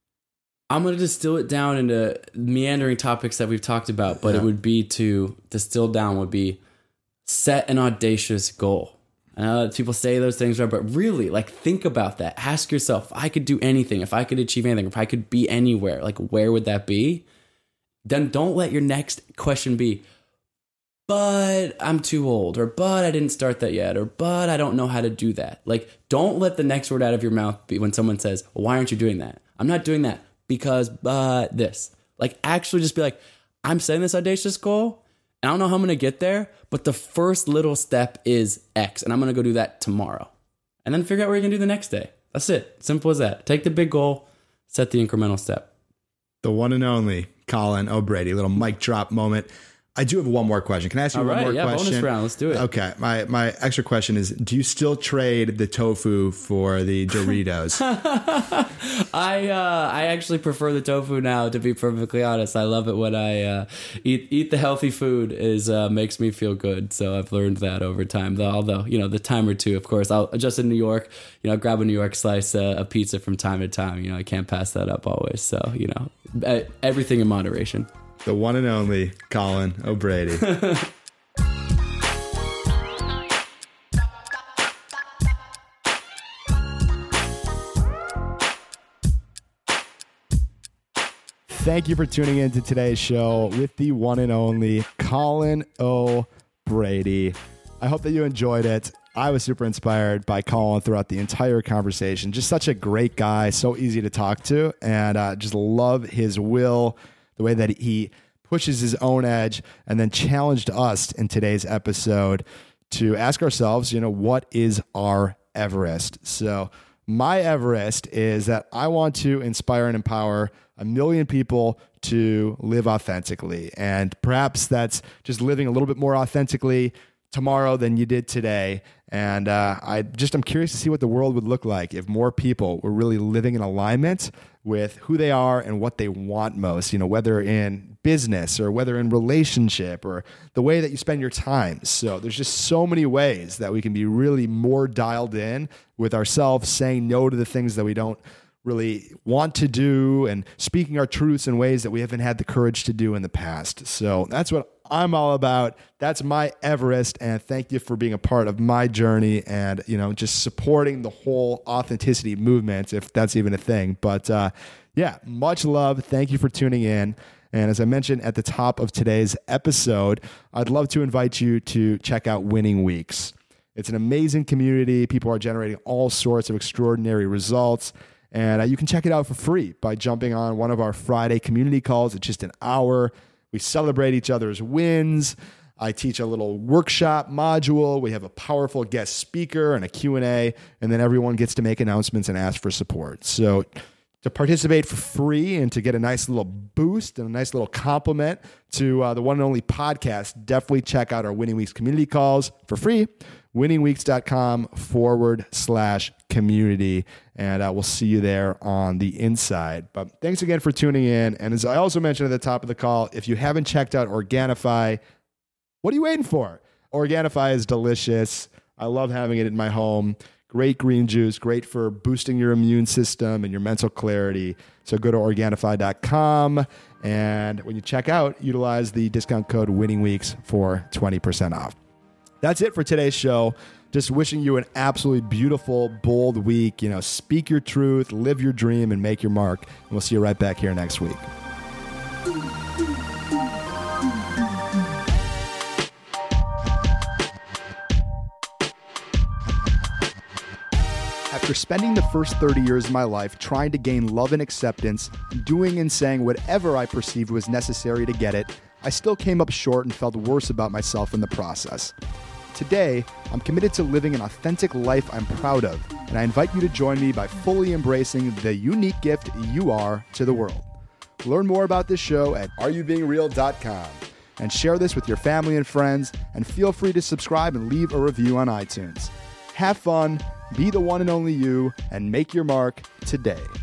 I'm going to distill it down into meandering topics that we've talked about, but yeah. It would be to distill down would be set an audacious goal. I know that people say those things, right? But really, like, think about that. Ask yourself, if I could do anything, if I could achieve anything, if I could be anywhere, like, where would that be? Then don't let your next question be, but I'm too old, or but I didn't start that yet, or but I don't know how to do that. Like, don't let the next word out of your mouth be when someone says, well, why aren't you doing that? I'm not doing that because but this. Like, actually just be like, I'm setting this audacious goal, and I don't know how I'm going to get there, but the first little step is X, and I'm going to go do that tomorrow. And then figure out what you're going to do the next day. That's it. Simple as that. Take the big goal, set the incremental step. The one and only Colin O'Brady. Little mic drop moment. I do have one more question. Can I ask you All one right, more yeah, question? bonus round. Let's do it. Okay. My my extra question is, do you still trade the tofu for the Doritos? I uh, I actually prefer the tofu now, to be perfectly honest. I love it when I uh, eat eat the healthy food is uh, makes me feel good. So I've learned that over time. Though, although, you know, the time or two, of course, I'll just in New York, you know, grab a New York slice uh, of pizza from time to time. You know, I can't pass that up always. So, you know, everything in moderation. The one and only Colin O'Brady. Thank you for tuning in to today's show with the one and only Colin O'Brady. I hope that you enjoyed it. I was super inspired by Colin throughout the entire conversation. Just such a great guy, so easy to talk to, and uh, just love his will, the way that he pushes his own edge, and then challenged us in today's episode to ask ourselves, you know, what is our Everest? So my Everest is that I want to inspire and empower a million people to live authentically. And perhaps that's just living a little bit more authentically tomorrow than you did today. And uh, I just, I'm curious to see what the world would look like if more people were really living in alignment with who they are and what they want most, you know, whether in business or whether in relationship or the way that you spend your time. So there's just so many ways that we can be really more dialed in with ourselves, saying no to the things that we don't really want to do and speaking our truths in ways that we haven't had the courage to do in the past. So that's what I'm all about. That's my Everest. And thank you for being a part of my journey and, you know, just supporting the whole authenticity movement, if that's even a thing. But uh, yeah, much love. Thank you for tuning in. And as I mentioned at the top of today's episode, I'd love to invite you to check out Winning Weeks. It's an amazing community. People are generating all sorts of extraordinary results. And uh, you can check it out for free by jumping on one of our Friday community calls. It's just an hour. We celebrate each other's wins. I teach a little workshop module. We have a powerful guest speaker and a Q and A, and then everyone gets to make announcements and ask for support. So to participate for free and to get a nice little boost and a nice little compliment to uh, the one and only podcast, definitely check out our Winning Weeks community calls for free. winningweeks.com forward slash community. And uh, we'll see you there on the inside. But thanks again for tuning in. And as I also mentioned at the top of the call, if you haven't checked out Organifi, what are you waiting for? Organifi is delicious. I love having it in my home. Great green juice, great for boosting your immune system and your mental clarity. So go to Organifi dot com. And when you check out, utilize the discount code WINNINGWEEKS for twenty percent off. That's it for today's show. Just wishing you an absolutely beautiful, bold week. You know, speak your truth, live your dream, and make your mark. And we'll see you right back here next week. After spending the first thirty years of my life trying to gain love and acceptance, doing and saying whatever I perceived was necessary to get it, I still came up short and felt worse about myself in the process. Today, I'm committed to living an authentic life I'm proud of, and I invite you to join me by fully embracing the unique gift you are to the world. Learn more about this show at are you being real dot com and share this with your family and friends, and feel free to subscribe and leave a review on iTunes. Have fun, be the one and only you, and make your mark today.